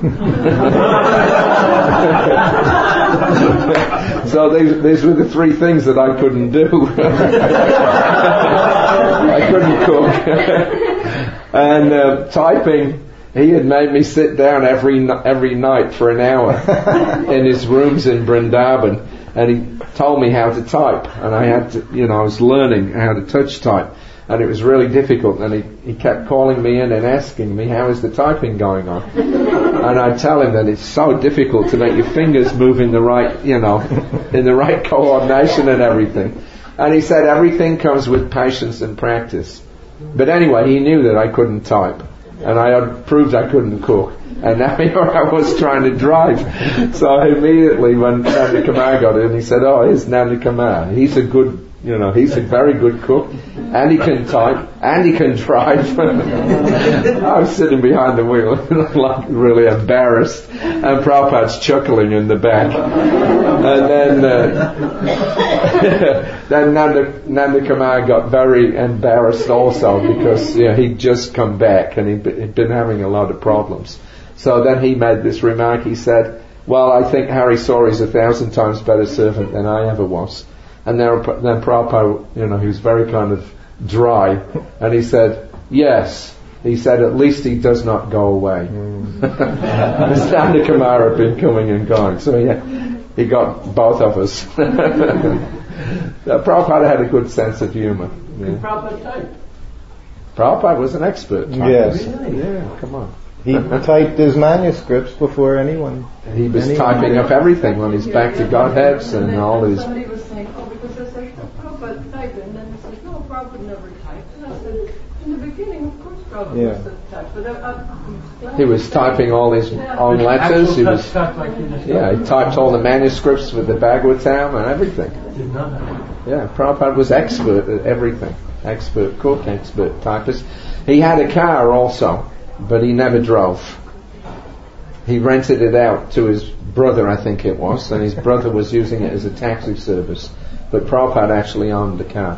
So these, these were the three things that I couldn't do. I couldn't cook. And uh, typing, he had made me sit down every every night for an hour in his rooms in Vrindavan, and he told me how to type, and I had to, you know, I was learning how to touch type. And it was really difficult, and he, he kept calling me in and asking me, how is the typing going on? And I'd tell him that it's so difficult to make your fingers move in the right, you know, in the right coordination and everything. And he said everything comes with patience and practice. But anyway, he knew that I couldn't type, and I had proved I couldn't cook. And now here I was trying to drive. So immediately when Nanda Kumar got in, he said, oh, here's Nanda Kumar. He's a good, you know, he's a very good cook, and he can type, and he can drive. I was sitting behind the wheel, like really embarrassed, and Prabhupada's chuckling in the back. And then, uh, then Nanda, Nanda Kumar got very embarrassed also, because, you know, he'd just come back, and he'd, he'd been having a lot of problems. So then he made this remark. He said, well, I think Hari Sori's a thousand times better servant than I ever was. And then, then Prabhupada, you know, he was very kind of dry, and he said, yes. He said, at least he does not go away. Mm. Nanda Kumar had been coming and going, so he, he got both of us. Prabhupada had a good sense of humor. Yeah. Prabhupada typed. Prabhupada was an expert. Yes. Really? Yeah, come on. He typed his manuscripts before anyone. He was anyone typing did. up everything on his back to Godheads and all his... Somebody was saying, oh, because there's a I thought Prabhupada typed it, and then he said, no, Prabhupada never typed. And I said, in the beginning, of course, Prabhupada Yeah. must have typed. But I, I'm glad He was typing all his Yeah. own letters. He was, Stuff like you just yeah, he typed all the manuscripts with the Bhagavatam and everything. did nothing. Yeah, Prabhupada was expert at everything. Expert cook, expert typist. He had a car also, but he never drove. He rented it out to his brother, I think it was, and his brother was using it as a taxi service. But Prabhupada actually owned the car.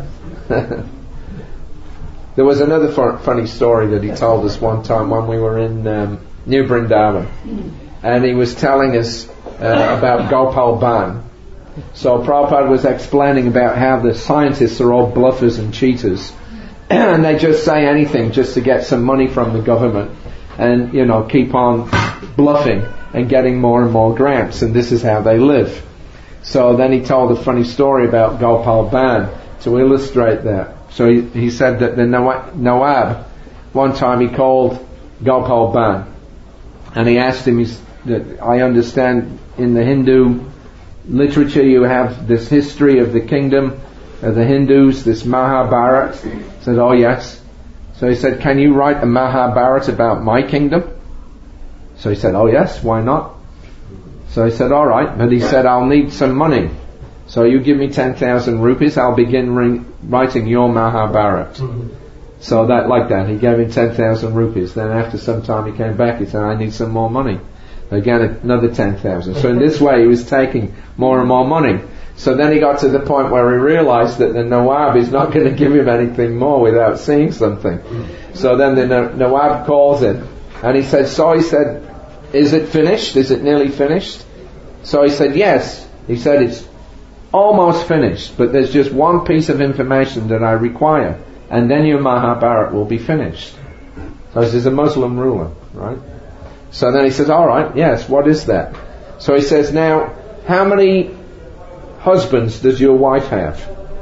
There was another fu- funny story that he told us one time when we were in um, New Vrindavan, and he was telling us uh, about Gopal Bhan. So Prabhupada was explaining about how the scientists are all bluffers and cheaters, and they just say anything just to get some money from the government, and you know keep on bluffing and getting more and more grants, and this is how they live. So then he told a funny story about Gopal Bhan to illustrate that. So he, he said that the Nawa- Nawab, one time he called Gopal Bhan, and he asked him, he's, that I understand in the Hindu literature you have this history of the kingdom of the Hindus, this Mahabharata. He said, oh yes. So he said, can you write a Mahabharata about my kingdom? So he said, oh yes, why not? So he said, alright, but he said, I'll need some money. So you give me ten thousand rupees, I'll begin ring, writing your Mahabharata. Mm-hmm. So that, like that, he gave him ten thousand rupees. Then after some time he came back, he said, I need some more money. Again, another ten thousand. So in this way he was taking more and more money. So then he got to the point where he realized that the Nawab is not going to give him anything more without seeing something. So then the Nawab calls him, and he said, so he said, is it finished? Is it nearly finished? So he said, yes. He said, it's almost finished, but there's just one piece of information that I require, and then your Mahabharata will be finished. So this is a Muslim ruler, right? So then he says, alright, yes, what is that? So he says, now, how many husbands does your wife have?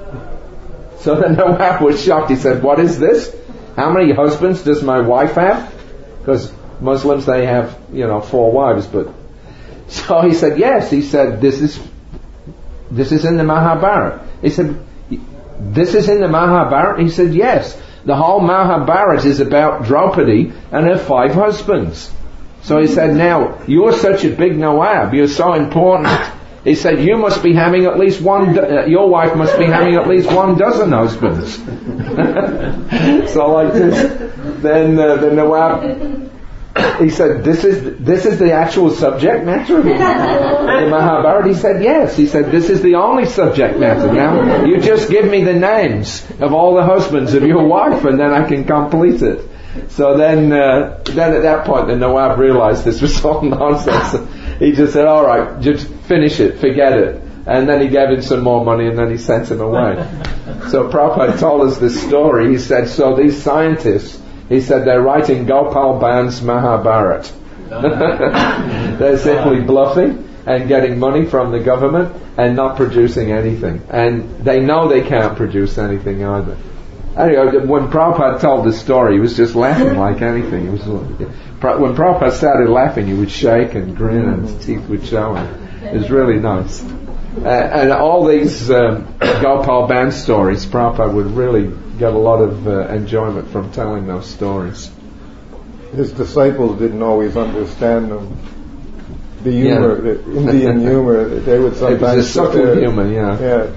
So then Nawab was shocked. He said, what is this? How many husbands does my wife have? Because Muslims, they have, you know, four wives, but... So he said, yes. He said, this is this is in the Mahabharata. He said, this is in the Mahabharata? He said, yes. The whole Mahabharata is about Draupadi and her five husbands. So he said, now, you're such a big Nawab, you're so important. He said, you must be having at least one, do- uh, your wife must be having at least one dozen husbands. So like this, then uh, the Nawab, he said, this is this is the actual subject matter of the Mahabharata? He said, yes. He said, this is the only subject matter. Now, you just give me the names of all the husbands of your wife and then I can complete it. So then, uh, then at that point the Nawab realized this was all nonsense. He just said, alright, just finish it, forget it. And then he gave him some more money and then he sent him away. So Prabhupada told us this story. He said, so these scientists, he said, they're writing Gopal Bhan's Mahabharata. They're simply bluffing and getting money from the government and not producing anything. And they know they can't produce anything either. Anyway, when Prabhupada told this story, he was just laughing like anything. He was, when Prabhupada started laughing, he would shake and grin and his teeth would show. It was really nice. Uh, and all these um, Gopal Bhan stories, Prabhupada would really get a lot of uh, enjoyment from telling those stories. His disciples didn't always understand them. The humor, yeah. the Indian humor, they would sometimes... It was a subtle humor, yeah. Yeah.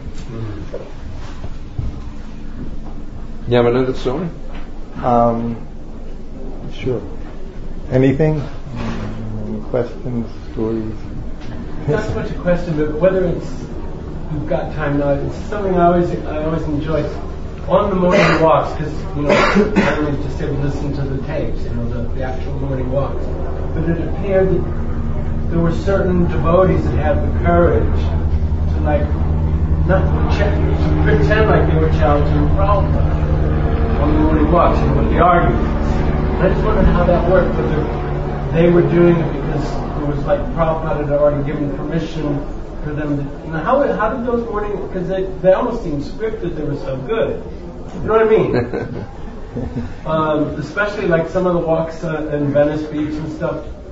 You have another story? Um, sure. Anything? Any questions, stories? Not so much a question, but whether it's you've got time now. It's something I always I always enjoy on the morning walks, because you know I don't really just ever listen to the tapes, you know, the, the actual morning walks. But it appeared that there were certain devotees that had the courage to like not ch- to pretend like they were challenging Prabhupada on the morning walks, you know, with the arguments. And I just wondered how that worked, whether they were doing it because it was like Prabhupada had already given permission for them to, you know, how, how did those morning, because they, they almost seemed scripted, they were so good. You know what I mean? um, especially like some of the walks uh, in Venice Beach and stuff,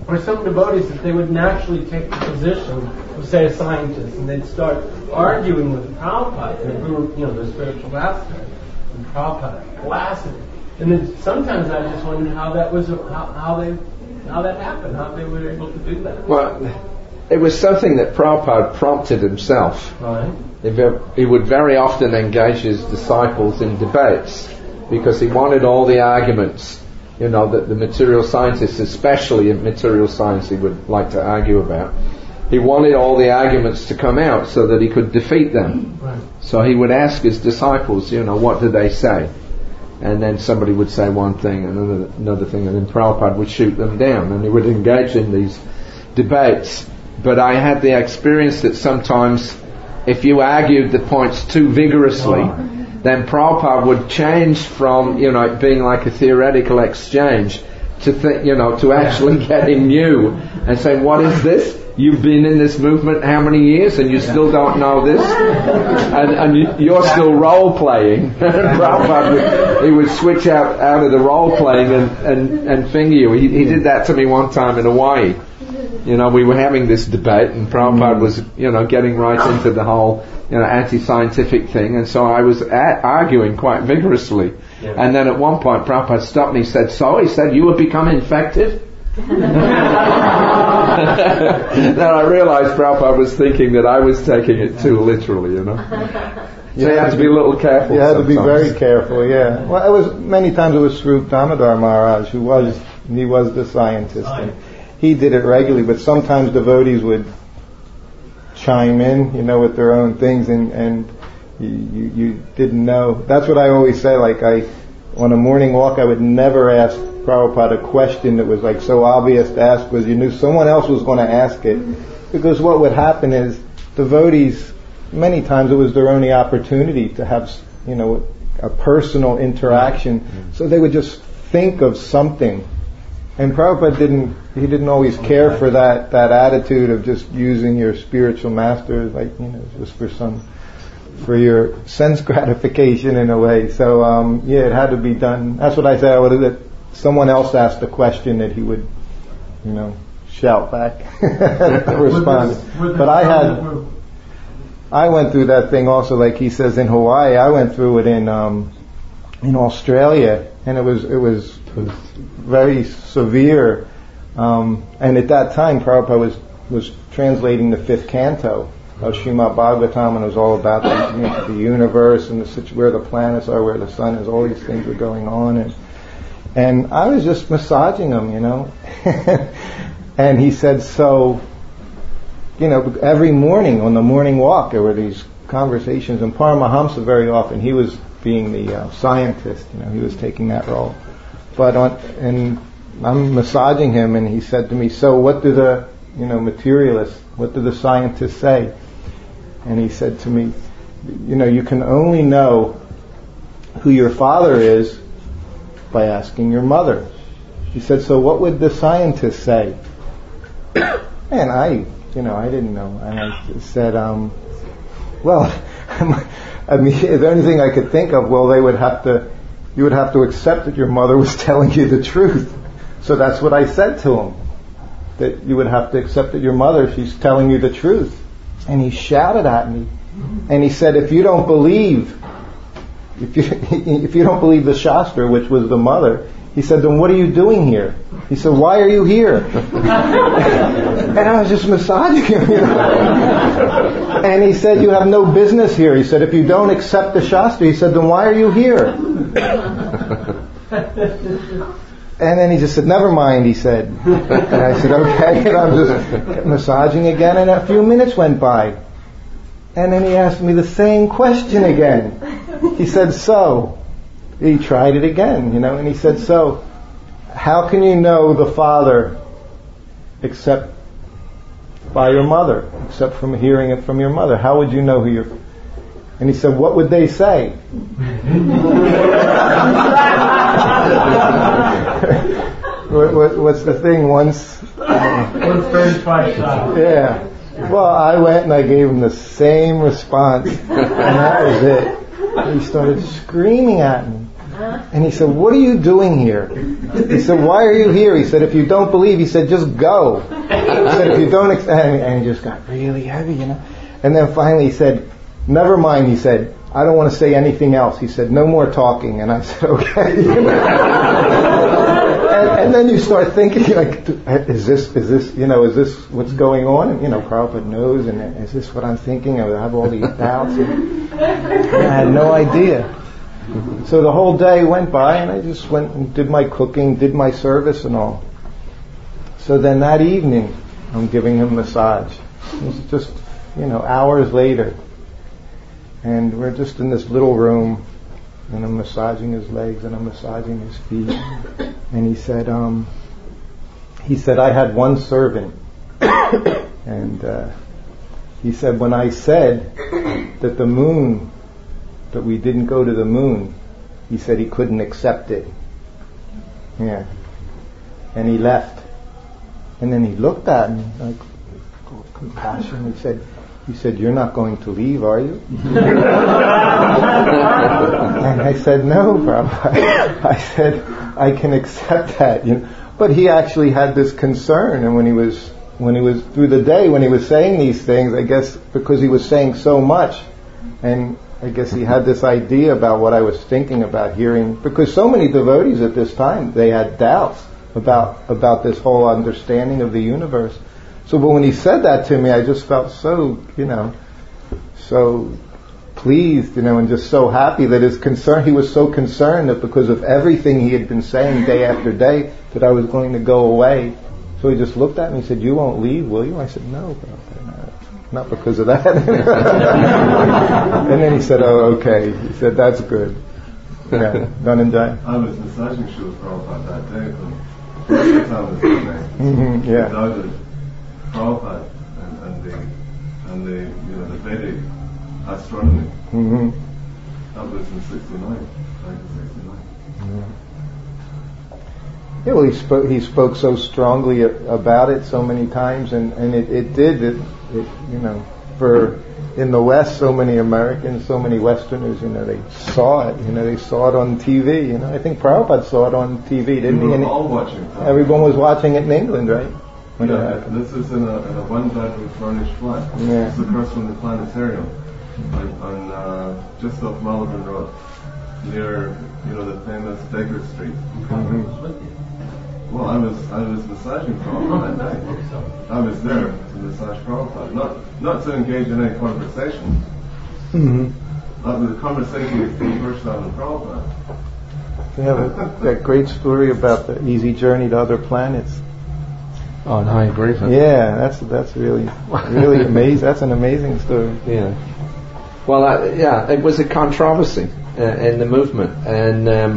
or some devotees that they would naturally take the position of, say, a scientist, and they'd start arguing with Prabhupada, and if we were, you know, the spiritual master, and Prabhupada blasted it. And then sometimes I just wondered how that was, how, how they, how that happened, how they were able to do that. Well, it was something that Prabhupada prompted himself. Right. He ve- He would very often engage his disciples in debates because he wanted all the arguments, you know, that the material scientists, especially in material science, he would like to argue about. He wanted all the arguments to come out so that he could defeat them. Right. So he would ask his disciples, you know, what do they say? And then somebody would say one thing and another, another thing, and then Prabhupada would shoot them down, and he would engage in these debates. But I had the experience that sometimes if you argued the points too vigorously, then Prabhupada would change from, you know, it being like a theoretical exchange to think, you know, to actually getting new and saying, what is this? You've been in this movement how many years and you still don't know this? And, and you, you're still role-playing. Prabhupada would, he would switch out, out of the role-playing and, and, and finger you. He, he did that to me one time in Hawaii. You know, we were having this debate and Prabhupada was, you know, getting right into the whole, you know, anti-scientific thing, and so I was at, arguing quite vigorously. Yeah. And then at one point Prabhupada stopped me and said, so? He said, you would become infected? Then I realized Prabhupada was thinking that I was taking it too literally, you know. So you have to be a little careful. You had sometimes. to be very careful, yeah. Well, it was many times it was Swarup Damodar Maharaj who was, he was the scientist. And he did it regularly, but sometimes devotees would chime in, you know, with their own things, and, and you, you, you didn't know. That's what I always say, like I, on a morning walk, I would never ask Prabhupada a question that was like so obvious to ask, because you knew someone else was going to ask it. Because what would happen is devotees, many times it was their only opportunity to have, you know, a personal interaction, mm-hmm. so they would just think of something. And Prabhupada didn't, he didn't always care for that, that attitude of just using your spiritual master, like, you know, just for some, for your sense gratification in a way. So, um, yeah, it had to be done. That's what I say, I would have, that someone else asked a question that he would, you know, shout back, respond. But I had, I went through that thing also, like he says in Hawaii, I went through it in, um, in Australia, and it was, it was, it was very severe. Um, and at that time, Prabhupada was, was translating the fifth canto of Srimad Bhagavatam, and it was all about the, you know, the universe and the situ- where the planets are, where the sun is, all these things were going on. And, and I was just massaging him, you know. And he said, so, you know, every morning on the morning walk, there were these conversations, and Paramahamsa very often, he was being the uh, scientist, you know, he was taking that role. But on, and I'm massaging him, and he said to me, so what do the, you know, materialists, what do the scientists say? And he said to me, you know, you can only know who your father is by asking your mother. He said, so what would the scientists say? And I, you know, I didn't know. And I just said, um, well, I mean, is there anything I could think of? Well, they would have to, you would have to accept that your mother was telling you the truth. So that's what I said to him. That you would have to accept that your mother, she's telling you the truth. And he shouted at me. And he said, if you don't believe, if you, if you don't believe the Shastra, which was the mother, he said, then what are you doing here? He said, why are you here? And I was just massaging him, you know. And he said, you have no business here. He said, if you don't accept the Shastra, he said, then why are you here? And then he just said, never mind, he said. And I said, okay. And I'm just massaging again, and a few minutes went by. And then he asked me the same question again. He said, so, he tried it again, you know, and he said, so, how can you know the Father except by your mother, except from hearing it from your mother? How would you know who you're... And he said, what would they say? what, what, what's the thing once? Yeah. Well, I went and I gave him the same response, and that was it. He started screaming at me. And he said, what are you doing here? He said, why are you here? He said, if you don't believe, he said, just go. He said, if you don't, ex-, and, and he just got really heavy, you know. And then finally he said, never mind, he said, I don't want to say anything else. He said, no more talking. And I said, okay. You know? and, and then you start thinking, like, is this, is this, you know, is this what's going on? And, you know, Prabhupada knows, and is this what I'm thinking? I have all these doubts. And I had no idea. So the whole day went by, and I just went and did my cooking, did my service and all. So then that evening, I'm giving him a massage. It was just, you know, hours later. And we're just in this little room, and I'm massaging his legs, and I'm massaging his feet. And he said, um, he said, I had one servant. And uh, he said, when I said that the moon, that we didn't go to the moon, he said he couldn't accept it. Yeah. And he left. And then he looked at me like, oh, compassion. He said, he said, you're not going to leave, are you? And I said, no, Prabhupada. I said, I can accept that. You know? But he actually had this concern, and when he was, when he was through the day, when he was saying these things, I guess because he was saying so much, and I guess he had this idea about what I was thinking about hearing, because so many devotees at this time, they had doubts about about this whole understanding of the universe. So, but when he said that to me, I just felt so, you know, so pleased, you know, and just so happy that his concern, he was so concerned that because of everything he had been saying day after day, that I was going to go away. So he just looked at me and said, you won't leave, will you? I said, no, no, not because of that. And then he said, oh, okay. He said, that's good. Yeah, Dhananjay. I was massaging Srila Prabhupada that day, and first time was mm-hmm, yeah. Doubted Prabhupada and, and the and the you know the Vedic astronomy. Mm-hmm. That was in sixty-nine, nineteen sixty-nine. Mm-hmm. Yeah, well, he spoke. He spoke so strongly about it so many times, and, and it, it did. It, it, you know, for in the West, so many Americans, so many Westerners, you know, they saw it. You know, they saw it on T V. You know, I think Prabhupada saw it on T V, didn't we were he? And all watching. Everyone was watching it in England, right? When yeah, this is in a, in a one-bedroom furnished flat. Yeah. It's across from the planetarium, on, on uh, just off Malvern Road, near you know the famous Baker Street. Mm-hmm. Well, I was I was massaging Prabhupada that day. I was there to massage Prabhupada, not not to engage in any conversation. Mm-hmm. That was a conversation between Vaishnava and Prabhupada. They have a, that great story about the easy journey to other planets. Oh, no, I agree with that. Yeah, that's that's really really amazing. That's an amazing story. Yeah. Well, uh, yeah, it was a controversy uh, in the movement, and um,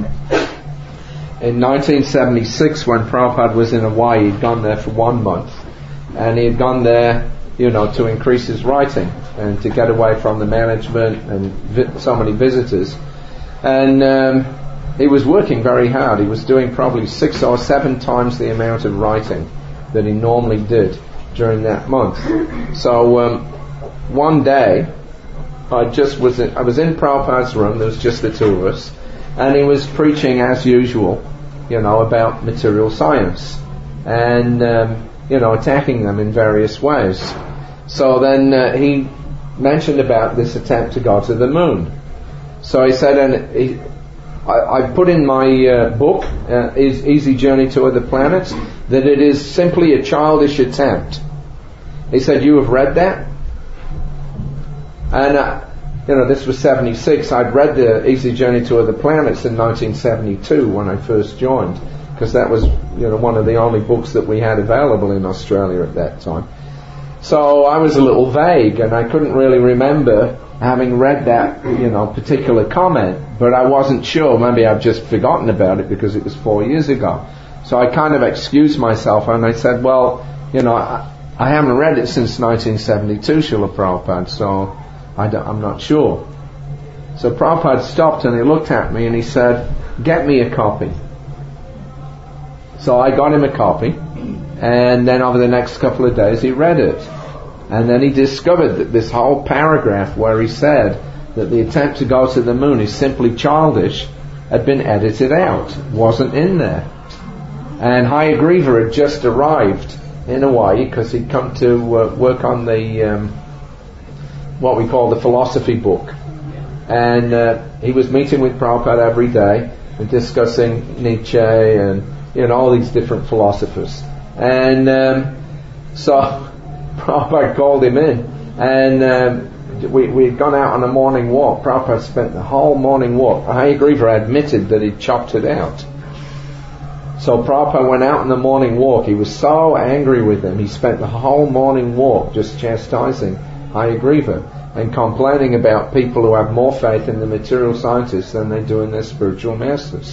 in nineteen seventy-six, when Prabhupada was in Hawaii, he'd gone there for one month, and he'd gone there, you know, to increase his writing and to get away from the management and vi- so many visitors, and um, he was working very hard. He was doing probably six or seven times the amount of writing that he normally did during that month. So um, one day, I just was in, I was in Prabhupada's room. There was just the two of us, and he was preaching as usual, you know, about material science, and um, you know, attacking them in various ways. So then uh, he mentioned about this attempt to go to the moon. So he said, and he, I, I put in my uh, book, uh, Easy Journey to Other Planets, that it is simply a childish attempt. He said, you have read that? And, uh, you know, this was seventy-six. I'd read the Easy Journey to Other Planets in nineteen seventy-two when I first joined, because that was, you know, one of the only books that we had available in Australia at that time. So I was a little vague, and I couldn't really remember having read that, you know, particular comment, but I wasn't sure. Maybe I've just forgotten about it because it was four years ago. So I kind of excused myself, and I said, well, you know, I, I haven't read it since nineteen seventy-two, Srila Prabhupada, so I don't, I'm not sure. So Prabhupada stopped and he looked at me and he said, get me a copy. So I got him a copy, and then over the next couple of days he read it. And then he discovered that this whole paragraph where he said that the attempt to go to the moon is simply childish had been edited out, wasn't in there. And Hayagriva had just arrived in Hawaii because he'd come to uh, work on the um, what we call the philosophy book, and uh, he was meeting with Prabhupada every day and discussing Nietzsche and you know all these different philosophers. And um, so Prabhupada called him in, and um, we we had gone out on a morning walk. Prabhupada spent the whole morning walk. Hayagriva admitted that he'd chopped it out. So Prabhupada went out on the morning walk. He was so angry with him. He spent the whole morning walk just chastising Hayagriva and complaining about people who have more faith in the material scientists than they do in their spiritual masters.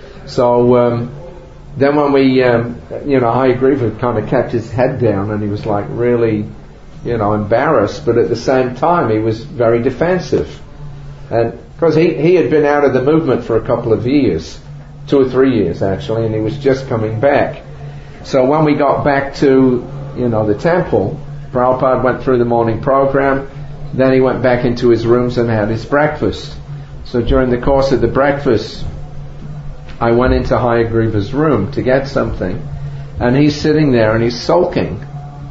So um, then when we, um, you know, Hayagriva kind of kept his head down and he was like really, you know, embarrassed, but at the same time he was very defensive. And because he, he had been out of the movement for a couple of years, two or three years actually, and he was just coming back. So when we got back to, you know, the temple, Prabhupada went through the morning program, then he went back into his rooms and had his breakfast. So during the course of the breakfast, I went into Hayagriva's room to get something, and he's sitting there and he's sulking.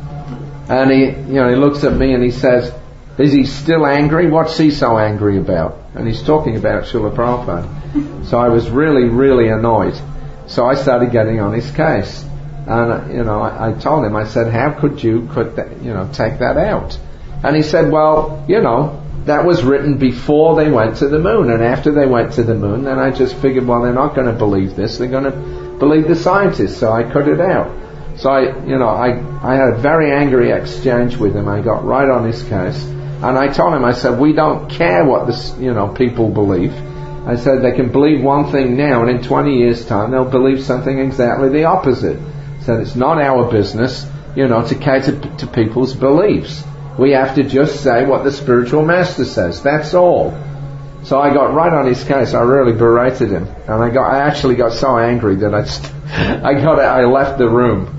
And he, you know, he looks at me and he says, "Is he still angry? What's he so angry about?" And he's talking about Srila Prabhupada. So I was really, really annoyed. So I started getting on his case. And, you know, I, I told him, I said, how could you, could that, you know, take that out? And he said, well, you know, that was written before they went to the moon. And after they went to the moon, then I just figured, well, they're not going to believe this. They're going to believe the scientists. So I cut it out. So I, you know, I, I had a very angry exchange with him. I got right on his case. And I told him, I said, we don't care what this, you know, people believe. I said, they can believe one thing now, and in twenty years' time, they'll believe something exactly the opposite. I said, it's not our business, you know, to cater p- to people's beliefs. We have to just say what the spiritual master says. That's all. So I got right on his case. I really berated him, and I got, I actually got so angry that I, just, I got, I left the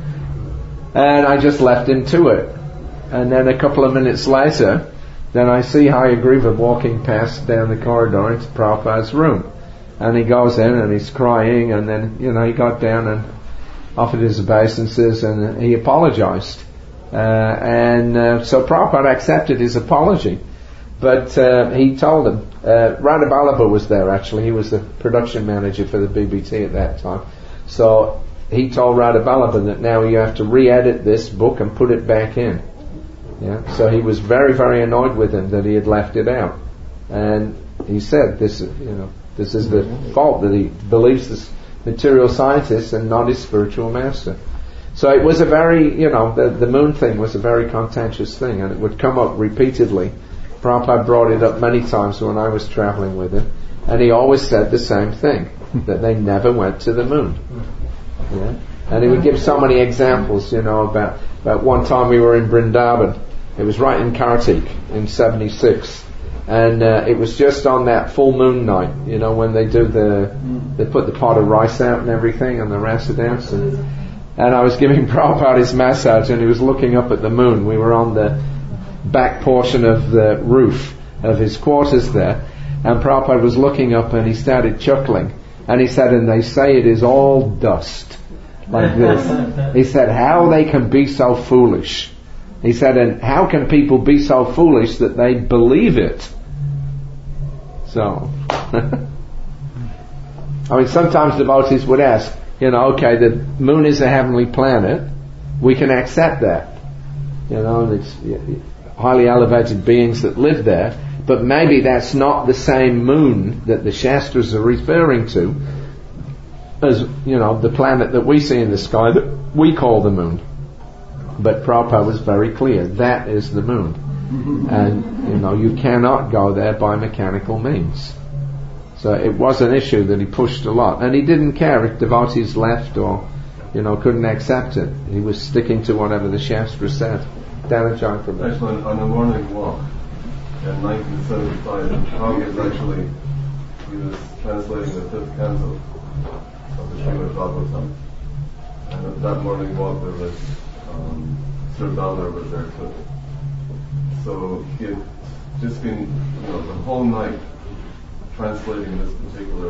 room, and I just left him to it. And then a couple of minutes later, then I see Hayagriva walking past down the corridor into Prabhupada's room. And he goes in and he's crying, and then, you know, he got down and offered his obeisances and he apologized. Uh, and uh, so Prabhupada accepted his apology. But uh, he told him, uh, Radhaballabha was there actually, he was the production manager for the B B T at that time. So he told Radhaballabha that now you have to re-edit this book and put it back in. Yeah, so he was very, very annoyed with him that he had left it out, and he said, "This, you know, this is the fault that he believes this material scientist and not his spiritual master." So it was a very, you know, the, the moon thing was a very contentious thing, and it would come up repeatedly. Prabhupada brought it up many times when I was traveling with him, and he always said the same thing, that they never went to the moon. Yeah, and he would give so many examples, you know, about about one time we were in Vrindavan. It was right in Kartik in seventy-six, and uh, it was just on that full moon night, you know, when they do the, they put the pot of rice out and everything and the rasa dance, and, and I was giving Prabhupada his massage and he was looking up at the moon. We were on the back portion of the roof of his quarters there, and Prabhupada was looking up and he started chuckling, and he said, and they say it is all dust, like this. He said, how they can be so foolish. He said, and how can people be so foolish that they believe it? So, I mean, sometimes devotees would ask, you know, okay, the moon is a heavenly planet, we can accept that. You know, it's highly elevated beings that live there, but maybe that's not the same moon that the Shastras are referring to as, you know, the planet that we see in the sky that we call the moon. But Prabhupada was very clear, that is the moon. And, you know, you cannot go there by mechanical means. So it was an issue that he pushed a lot. And he didn't care if devotees left or, you know, couldn't accept it. He was sticking to whatever the Shastra said. Dhananjay from there. Actually, on a morning walk in nineteen seventy-five, Prabhupada was actually, he was translating the fifth canto of the Srimad Bhagavatam. And at that morning walk there was Um, Sir Balder was there too. So he had just been, you know, the whole night translating this particular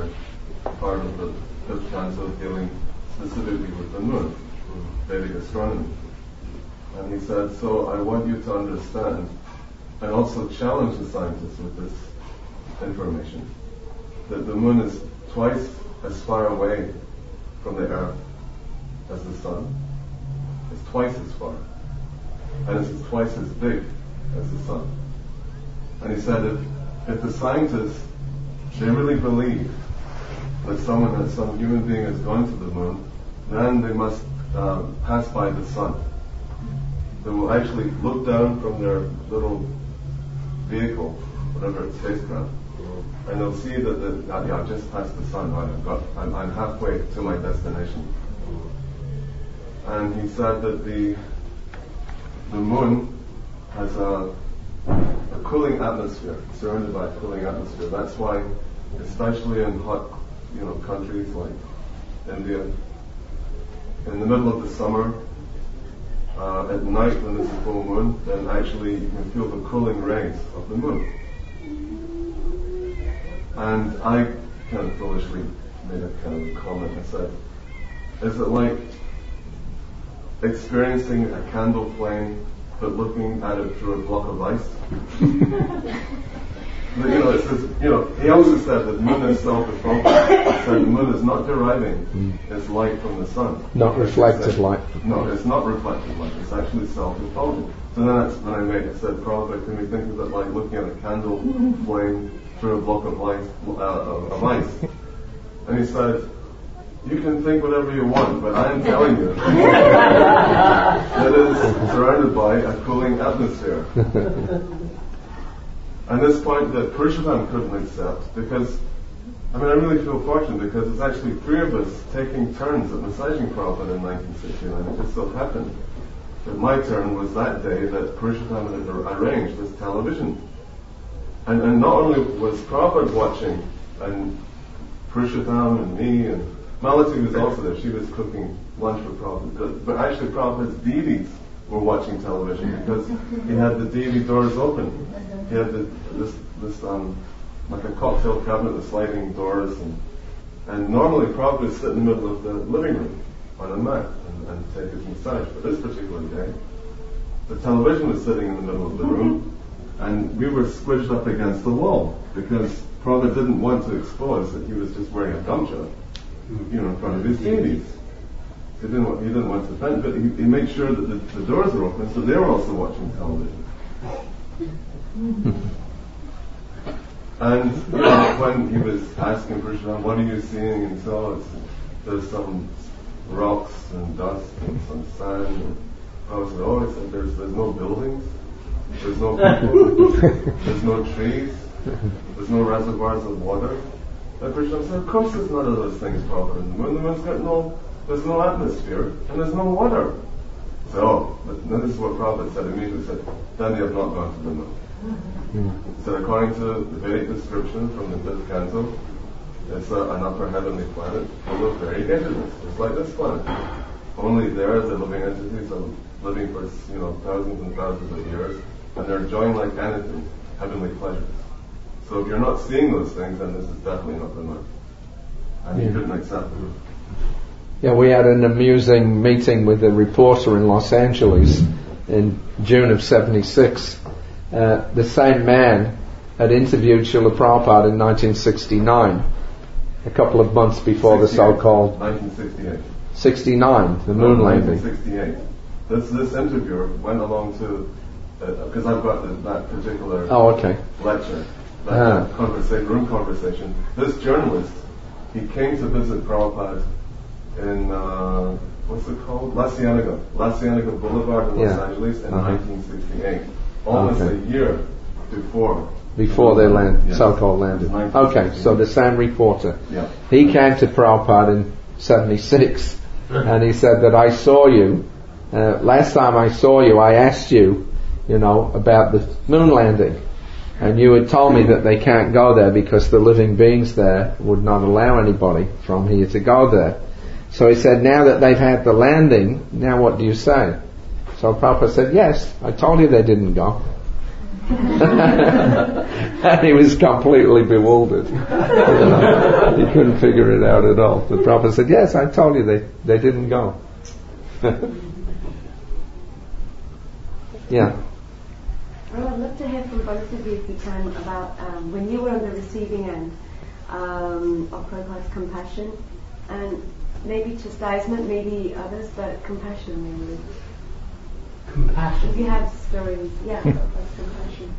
part of the fifth canto dealing specifically with the moon, Vedic astronomy. And he said, so I want you to understand and also challenge the scientists with this information, that the moon is twice as far away from the earth as the sun. It's twice as far. And it's twice as big as the sun. And he said, if, if the scientists, they really believe that someone, that some human being has gone to the moon, then they must um, pass by the sun. They will actually look down from their little vehicle, whatever it's spacecraft, and they'll see that the, yeah, I've just passed the sun. I've got, I'm, I'm halfway to my destination. And he said that the the moon has a, a cooling atmosphere, surrounded by a cooling atmosphere. That's why, especially in hot, you know, countries like India, in the middle of the summer, uh, at night when there's a full moon, then actually you can feel the cooling rays of the moon. And I kind of foolishly made a kind of comment. I said, is it like experiencing a candle flame but looking at it through a block of ice? But, you know, it says, you know, he also said that the moon is self-reflecting. So the moon is not deriving mm. its light from the sun. Not reflected light. No, it's not reflected light. It's actually self-reflecting. So then that's when I made it said, probably can we think of it like looking at a candle flame through a block of ice, uh, of ice? And he said, you can think whatever you want, but I am telling you that it is surrounded by a cooling atmosphere. And this point that Purushottam couldn't accept, because, I mean, I really feel fortunate because it's actually three of us taking turns at massaging Prabhupada in nineteen sixty-nine. It just so happened that my turn was that day that Purushottam had arranged this television. And, and not only was Prabhupada watching, and Purushottam and me, and Malati was also there. She was cooking lunch for Prabhupada. But actually Prabhupada's deities were watching television because he had the deity doors open. He had the, this, this um, like a cocktail cabinet with sliding doors, and, and normally Prabhupada would sit in the middle of the living room on a mat and, and take his massage. But this particular day, the television was sitting in the middle of the room, and we were squished up against the wall because Prabhupada didn't want to expose that he was just wearing a gumsha, you know, in front of his deities. He didn't want, he didn't want to offend, but he, he made sure that the, the doors were open, so they were also watching television. And you know, when he was asking Purushottam, what are you seeing? And so it's, there's some rocks and dust and some sand. And I was like, oh, said, there's there's no buildings, there's no people, there's no trees, there's no reservoirs of water. And Purushottam said, of course there's none of those things, Prabhupada. The moon, the moon's got no, there's no atmosphere and there's no water. So, oh, but now this is what Prabhupada said immediately. Said, then you have not gone to the moon. Mm. So according to the Vedic description from the fifth canto, it's a, an upper heavenly planet full of variegatedness, just like this planet. Only there the living entities are living for, you know, thousands and thousands of years, and they're enjoying like anything, heavenly pleasures. So if you're not seeing those things, then this is definitely not the moon. And yeah. He couldn't accept it. Yeah, we had an amusing meeting with a reporter in Los Angeles in June of seventy-six. Uh, the same man had interviewed Srila Prabhupada in nineteen sixty-nine, a couple of months before the so-called... nineteen sixty-eight. sixty-nine, the moon no, landing. nineteen sixty-eight. This, this interviewer went along to... Because uh, I've got the, that particular oh, okay. lecture, that, ah. that conversation, room conversation. This journalist, he came to visit Prabhupada in... Uh, what's it called? La Cienega. La Cienega Boulevard in Los yeah. Angeles in uh-huh. nineteen sixty-eight. Almost okay. a year before. Before they land, yes. so-called landed. Okay, so the same reporter. Yeah. He came to Prabhupada in seventy-six, and he said that I saw you, uh, last time I saw you, I asked you, you know, about the moon landing. And you had told me that they can't go there because the living beings there would not allow anybody from here to go there. So he said, now that they've had the landing, now what do you say? So Prabhupada said, yes, I told you they didn't go. And he was completely bewildered. You know, he couldn't figure it out at all. The Prabhupada said, yes, I told you they, they didn't go. Yeah. Well, I'd love to hear from both of you if you can about um, when you were on the receiving end um, of Prabhupada's compassion, and maybe chastisement, maybe others, but compassion mainly. Compassion. If you have stories, yeah, of compassion.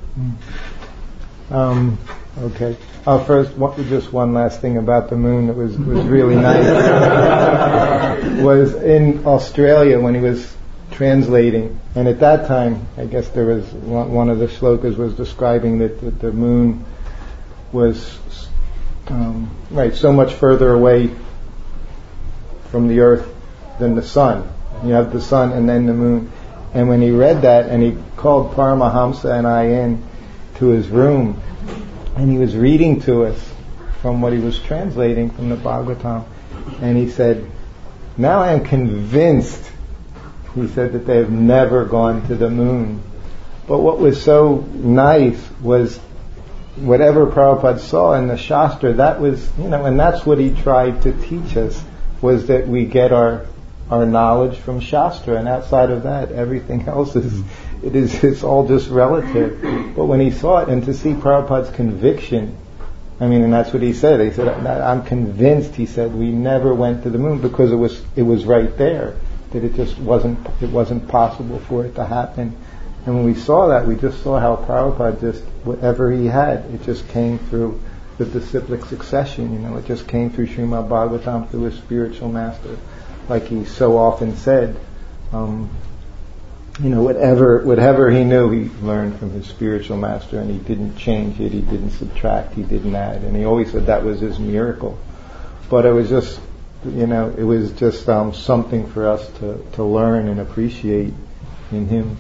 Um, okay. Uh, first, one, just one last thing about the moon that was, was really nice. Was in Australia when he was translating, and at that time, I guess there was one, one of the shlokas was describing that, that the moon was um, right so much further away from the earth than the sun. You have the sun and then the moon. And when he read that, and he called Paramahamsa and I in to his room, and he was reading to us from what he was translating from the Bhagavatam, and he said, now I am convinced, he said, that they have never gone to the moon. But what was so nice was whatever Prabhupada saw in the Shastra, that was, you know, and that's what he tried to teach us, was that we get our our knowledge from Shastra, and outside of that, everything else is, it is, it's all just relative. But when he saw it, and to see Prabhupada's conviction, I mean, and that's what he said. He said, I'm convinced, he said, we never went to the moon because it was, it was right there, that it just wasn't, it wasn't possible for it to happen. And when we saw that, we just saw how Prabhupada just, whatever he had, it just came through the disciplic succession, you know, it just came through Srimad Bhagavatam, through his spiritual master. Like he so often said, um, you know, whatever whatever he knew, he learned from his spiritual master, and he didn't change it, he didn't subtract, he didn't add, and he always said that was his miracle. But it was just, you know, it was just um, something for us to, to learn and appreciate in him.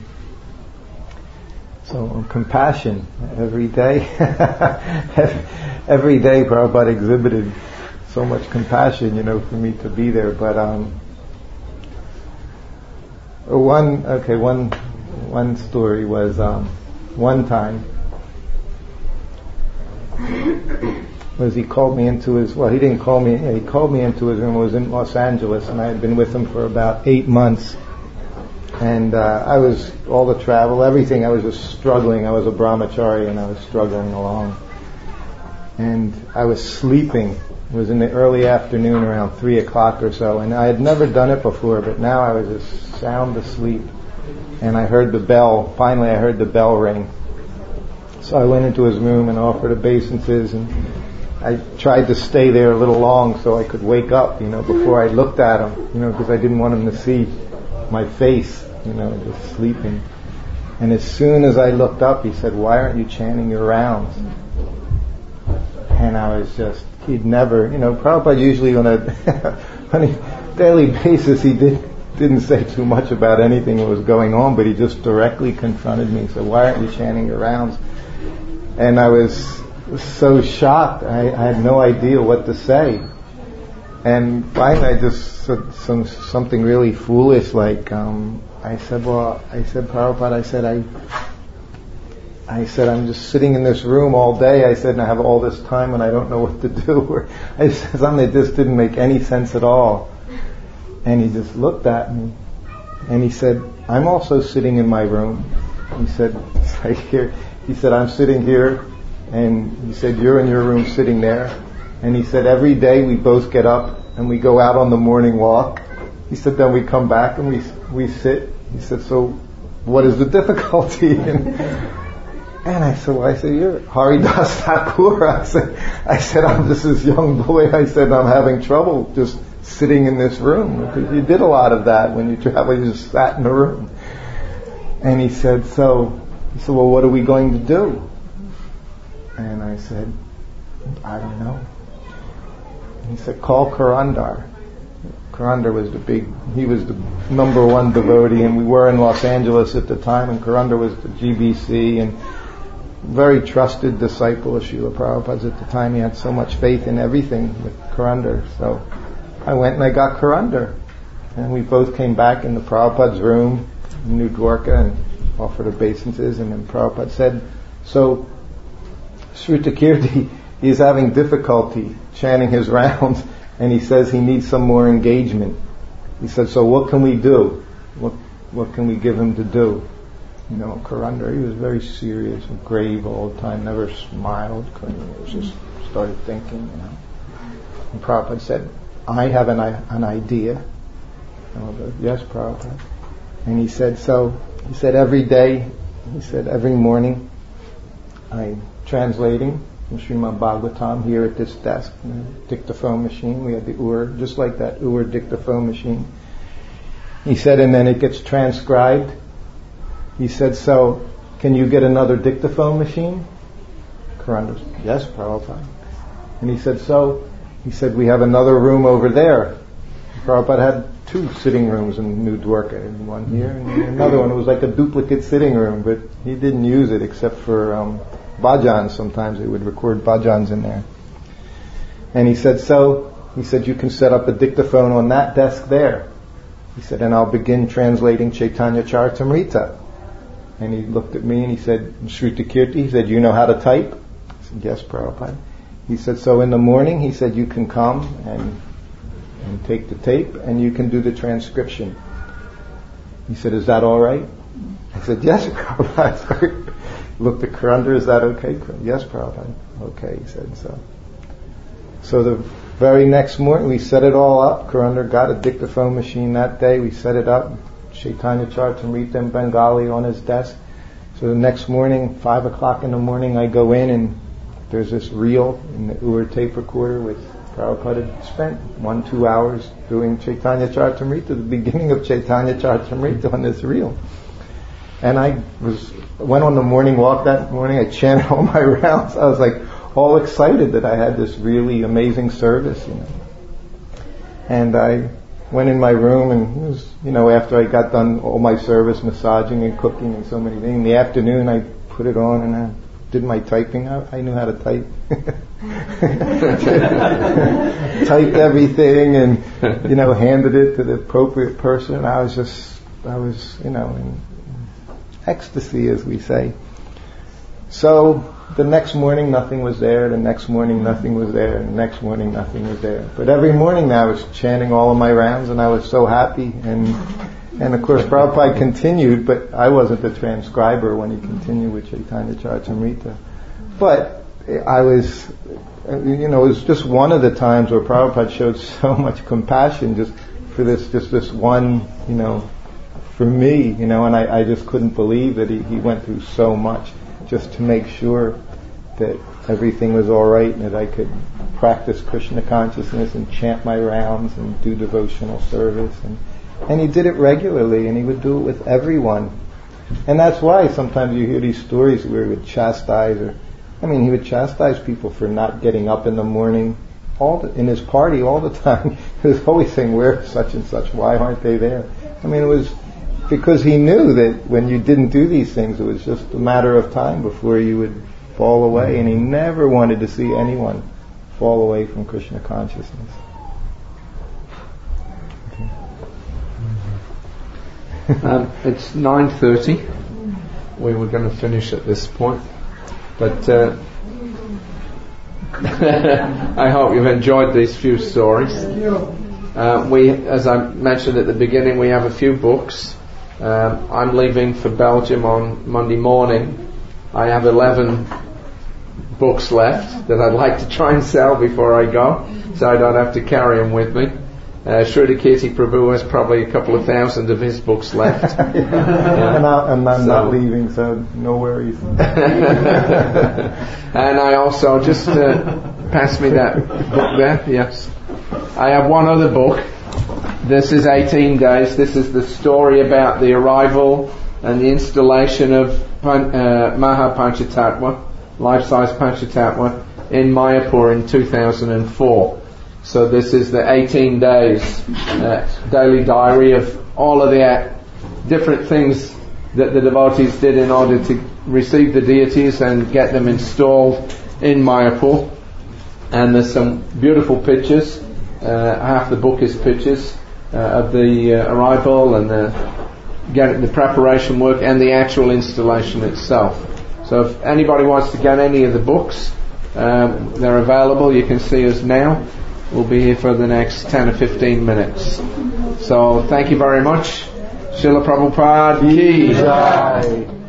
So um, compassion every day, every day Prabhupada exhibited so much compassion, you know, for me to be there. But um, one, okay, one, one story was um, one time was he called me into his. Well, he didn't call me. He called me into his room. I was in Los Angeles, and I had been with him for about eight months. And uh, I was all the travel, everything. I was just struggling. I was a brahmachari, and I was struggling along. And I was sleeping. It was in the early afternoon, around three o'clock or so, and I had never done it before, but now I was just sound asleep, and I heard the bell. Finally, I heard the bell ring. So I went into his room and offered obeisances, and I tried to stay there a little long so I could wake up, you know, before I looked at him, you know, because I didn't want him to see my face, you know, just sleeping. And as soon as I looked up, he said, "Why aren't you chanting your rounds?" And I was just, he'd never, you know, Prabhupada usually on a, on a daily basis, he did, didn't say too much about anything that was going on, but he just directly confronted me. He said, "Why aren't you chanting your rounds?" And I was so shocked. I, I had no idea what to say. And finally I just said some, something really foolish, like, um, I said, well, I said, Prabhupada, I said, I, I said, I'm just sitting in this room all day. I said, and I have all this time and I don't know what to do. Or I said something that just didn't make any sense at all. And he just looked at me and he said, I'm also sitting in my room. He said, it's right here. He said, I'm sitting here, and he said, you're in your room sitting there. And he said, every day we both get up and we go out on the morning walk. He said, then we come back and we we sit. He said, so what is the difficulty? And, And I said, well, I said, you're Haridas Thakur. I said, I said, I'm just this young boy. I said, I'm having trouble just sitting in this room. Because you did a lot of that when you travel, you just sat in a room. And he said, so, he said, well, what are we going to do? And I said, I don't know. And he said, call Karandar. Karandar was the big, he was the number one devotee, and we were in Los Angeles at the time, and Karandar was the G B C, and very trusted disciple of Srila Prabhupada's at the time. He had so much faith in everything with Karandar. So I went and I got Karandar. And we both came back in the Prabhupada's room in New Dwarka, and offered obeisances, and then Prabhupada said, so Shrutakirti is having difficulty chanting his rounds, and he says he needs some more engagement. He said, so what can we do? What what can we give him to do? You know, Karandar, he was very serious and grave all the time, never smiled. He was just started thinking, you know. And Prabhupada said, I have an, an idea. And I said, yes, Prabhupada. And he said, so, he said every day, he said every morning, I'm translating from Srimad Bhagavatam here at this desk, you know, dictaphone machine. We have the U R, just like that U R dictaphone machine. He said, and then it gets transcribed. He said, so, can you get another dictaphone machine? Karandar said, yes, Prabhupada. And he said, so, he said, we have another room over there. Prabhupada had two sitting rooms in New Dwarka, and one here and another one. It was like a duplicate sitting room, but he didn't use it except for um, bhajans. Sometimes they would record bhajans in there. And he said, so, he said, you can set up a dictaphone on that desk there. He said, and I'll begin translating Chaitanya Charitamrita. And he looked at me and he said, Shrutakirti, he said, you know how to type? I said, yes, Prabhupada. He said, so in the morning, he said, you can come and and take the tape and you can do the transcription. He said, is that all right? I said, yes, Prabhupada. Looked at Karandar, is that okay? Yes, Prabhupada. Okay, he said so. So the very next morning we set it all up. Karandar got a dictaphone machine that day. We set it up. Chaitanya Charitamrita in Bengali on his desk. So the next morning, five o'clock in the morning, I go in and there's this reel in the U R tape recorder with Prabhupada had spent one, two hours doing Chaitanya Charitamrita, the beginning of Chaitanya Charitamrita on this reel. And I was went on the morning walk that morning. I chanted all my rounds. I was like all excited that I had this really amazing service, you know. And I went in my room, and it was, you know, after I got done all my service, massaging and cooking and so many things. In the afternoon, I put it on and I did my typing. I, I knew how to type. Typed everything and, you know, handed it to the appropriate person. I was just, I was, you know, in ecstasy, as we say. So the next morning nothing was there, the next morning nothing was there, and the next morning nothing was there. But every morning I was chanting all of my rounds and I was so happy. And and of course Prabhupada continued, but I wasn't the transcriber when he continued with Chaitanya Charitamrita. But I was, you know, it was just one of the times where Prabhupada showed so much compassion just for this, just this one, you know, for me, you know, and I, I just couldn't believe that he, he went through so much just to make sure that everything was all right and that I could practice Krishna consciousness and chant my rounds and do devotional service. And, and he did it regularly, and he would do it with everyone. And that's why sometimes you hear these stories where he would chastise, or, I mean, he would chastise people for not getting up in the morning all the, in his party all the time. He was always saying, where's such and such? Why aren't they there? I mean, it was because he knew that when you didn't do these things, it was just a matter of time before you would fall away, and he never wanted to see anyone fall away from Krishna consciousness. Okay. um, it's nine thirty. We were going to finish at this point, but uh, I hope you've enjoyed these few stories. Uh, we, as I mentioned at the beginning, we have a few books. Um, I'm leaving for Belgium on Monday morning. I have eleven books left that I'd like to try and sell before I go, so I don't have to carry them with me. Uh, Shrutakirti Prabhu has probably a couple of thousand of his books left. yeah. Yeah. And, I, and I'm so. not leaving, so no worries. And I also, just uh, pass me that book there, yes. I have one other book. This is eighteen days. This is the story about the arrival and the installation of Pan, uh, Maha Panchatattva, life-size Panchatattva, in Mayapur in two thousand four. So this is the eighteen days uh, daily diary of all of the uh, different things that the devotees did in order to receive the deities and get them installed in Mayapur. And there's some beautiful pictures. Uh, half the book is pictures uh, of the uh, arrival and the get the preparation work and the actual installation itself. So if anybody wants to get any of the books, um, they're available. You can see us now. We'll be here for the next ten or fifteen minutes. So thank you very much. Srila Prabhupada ki jai.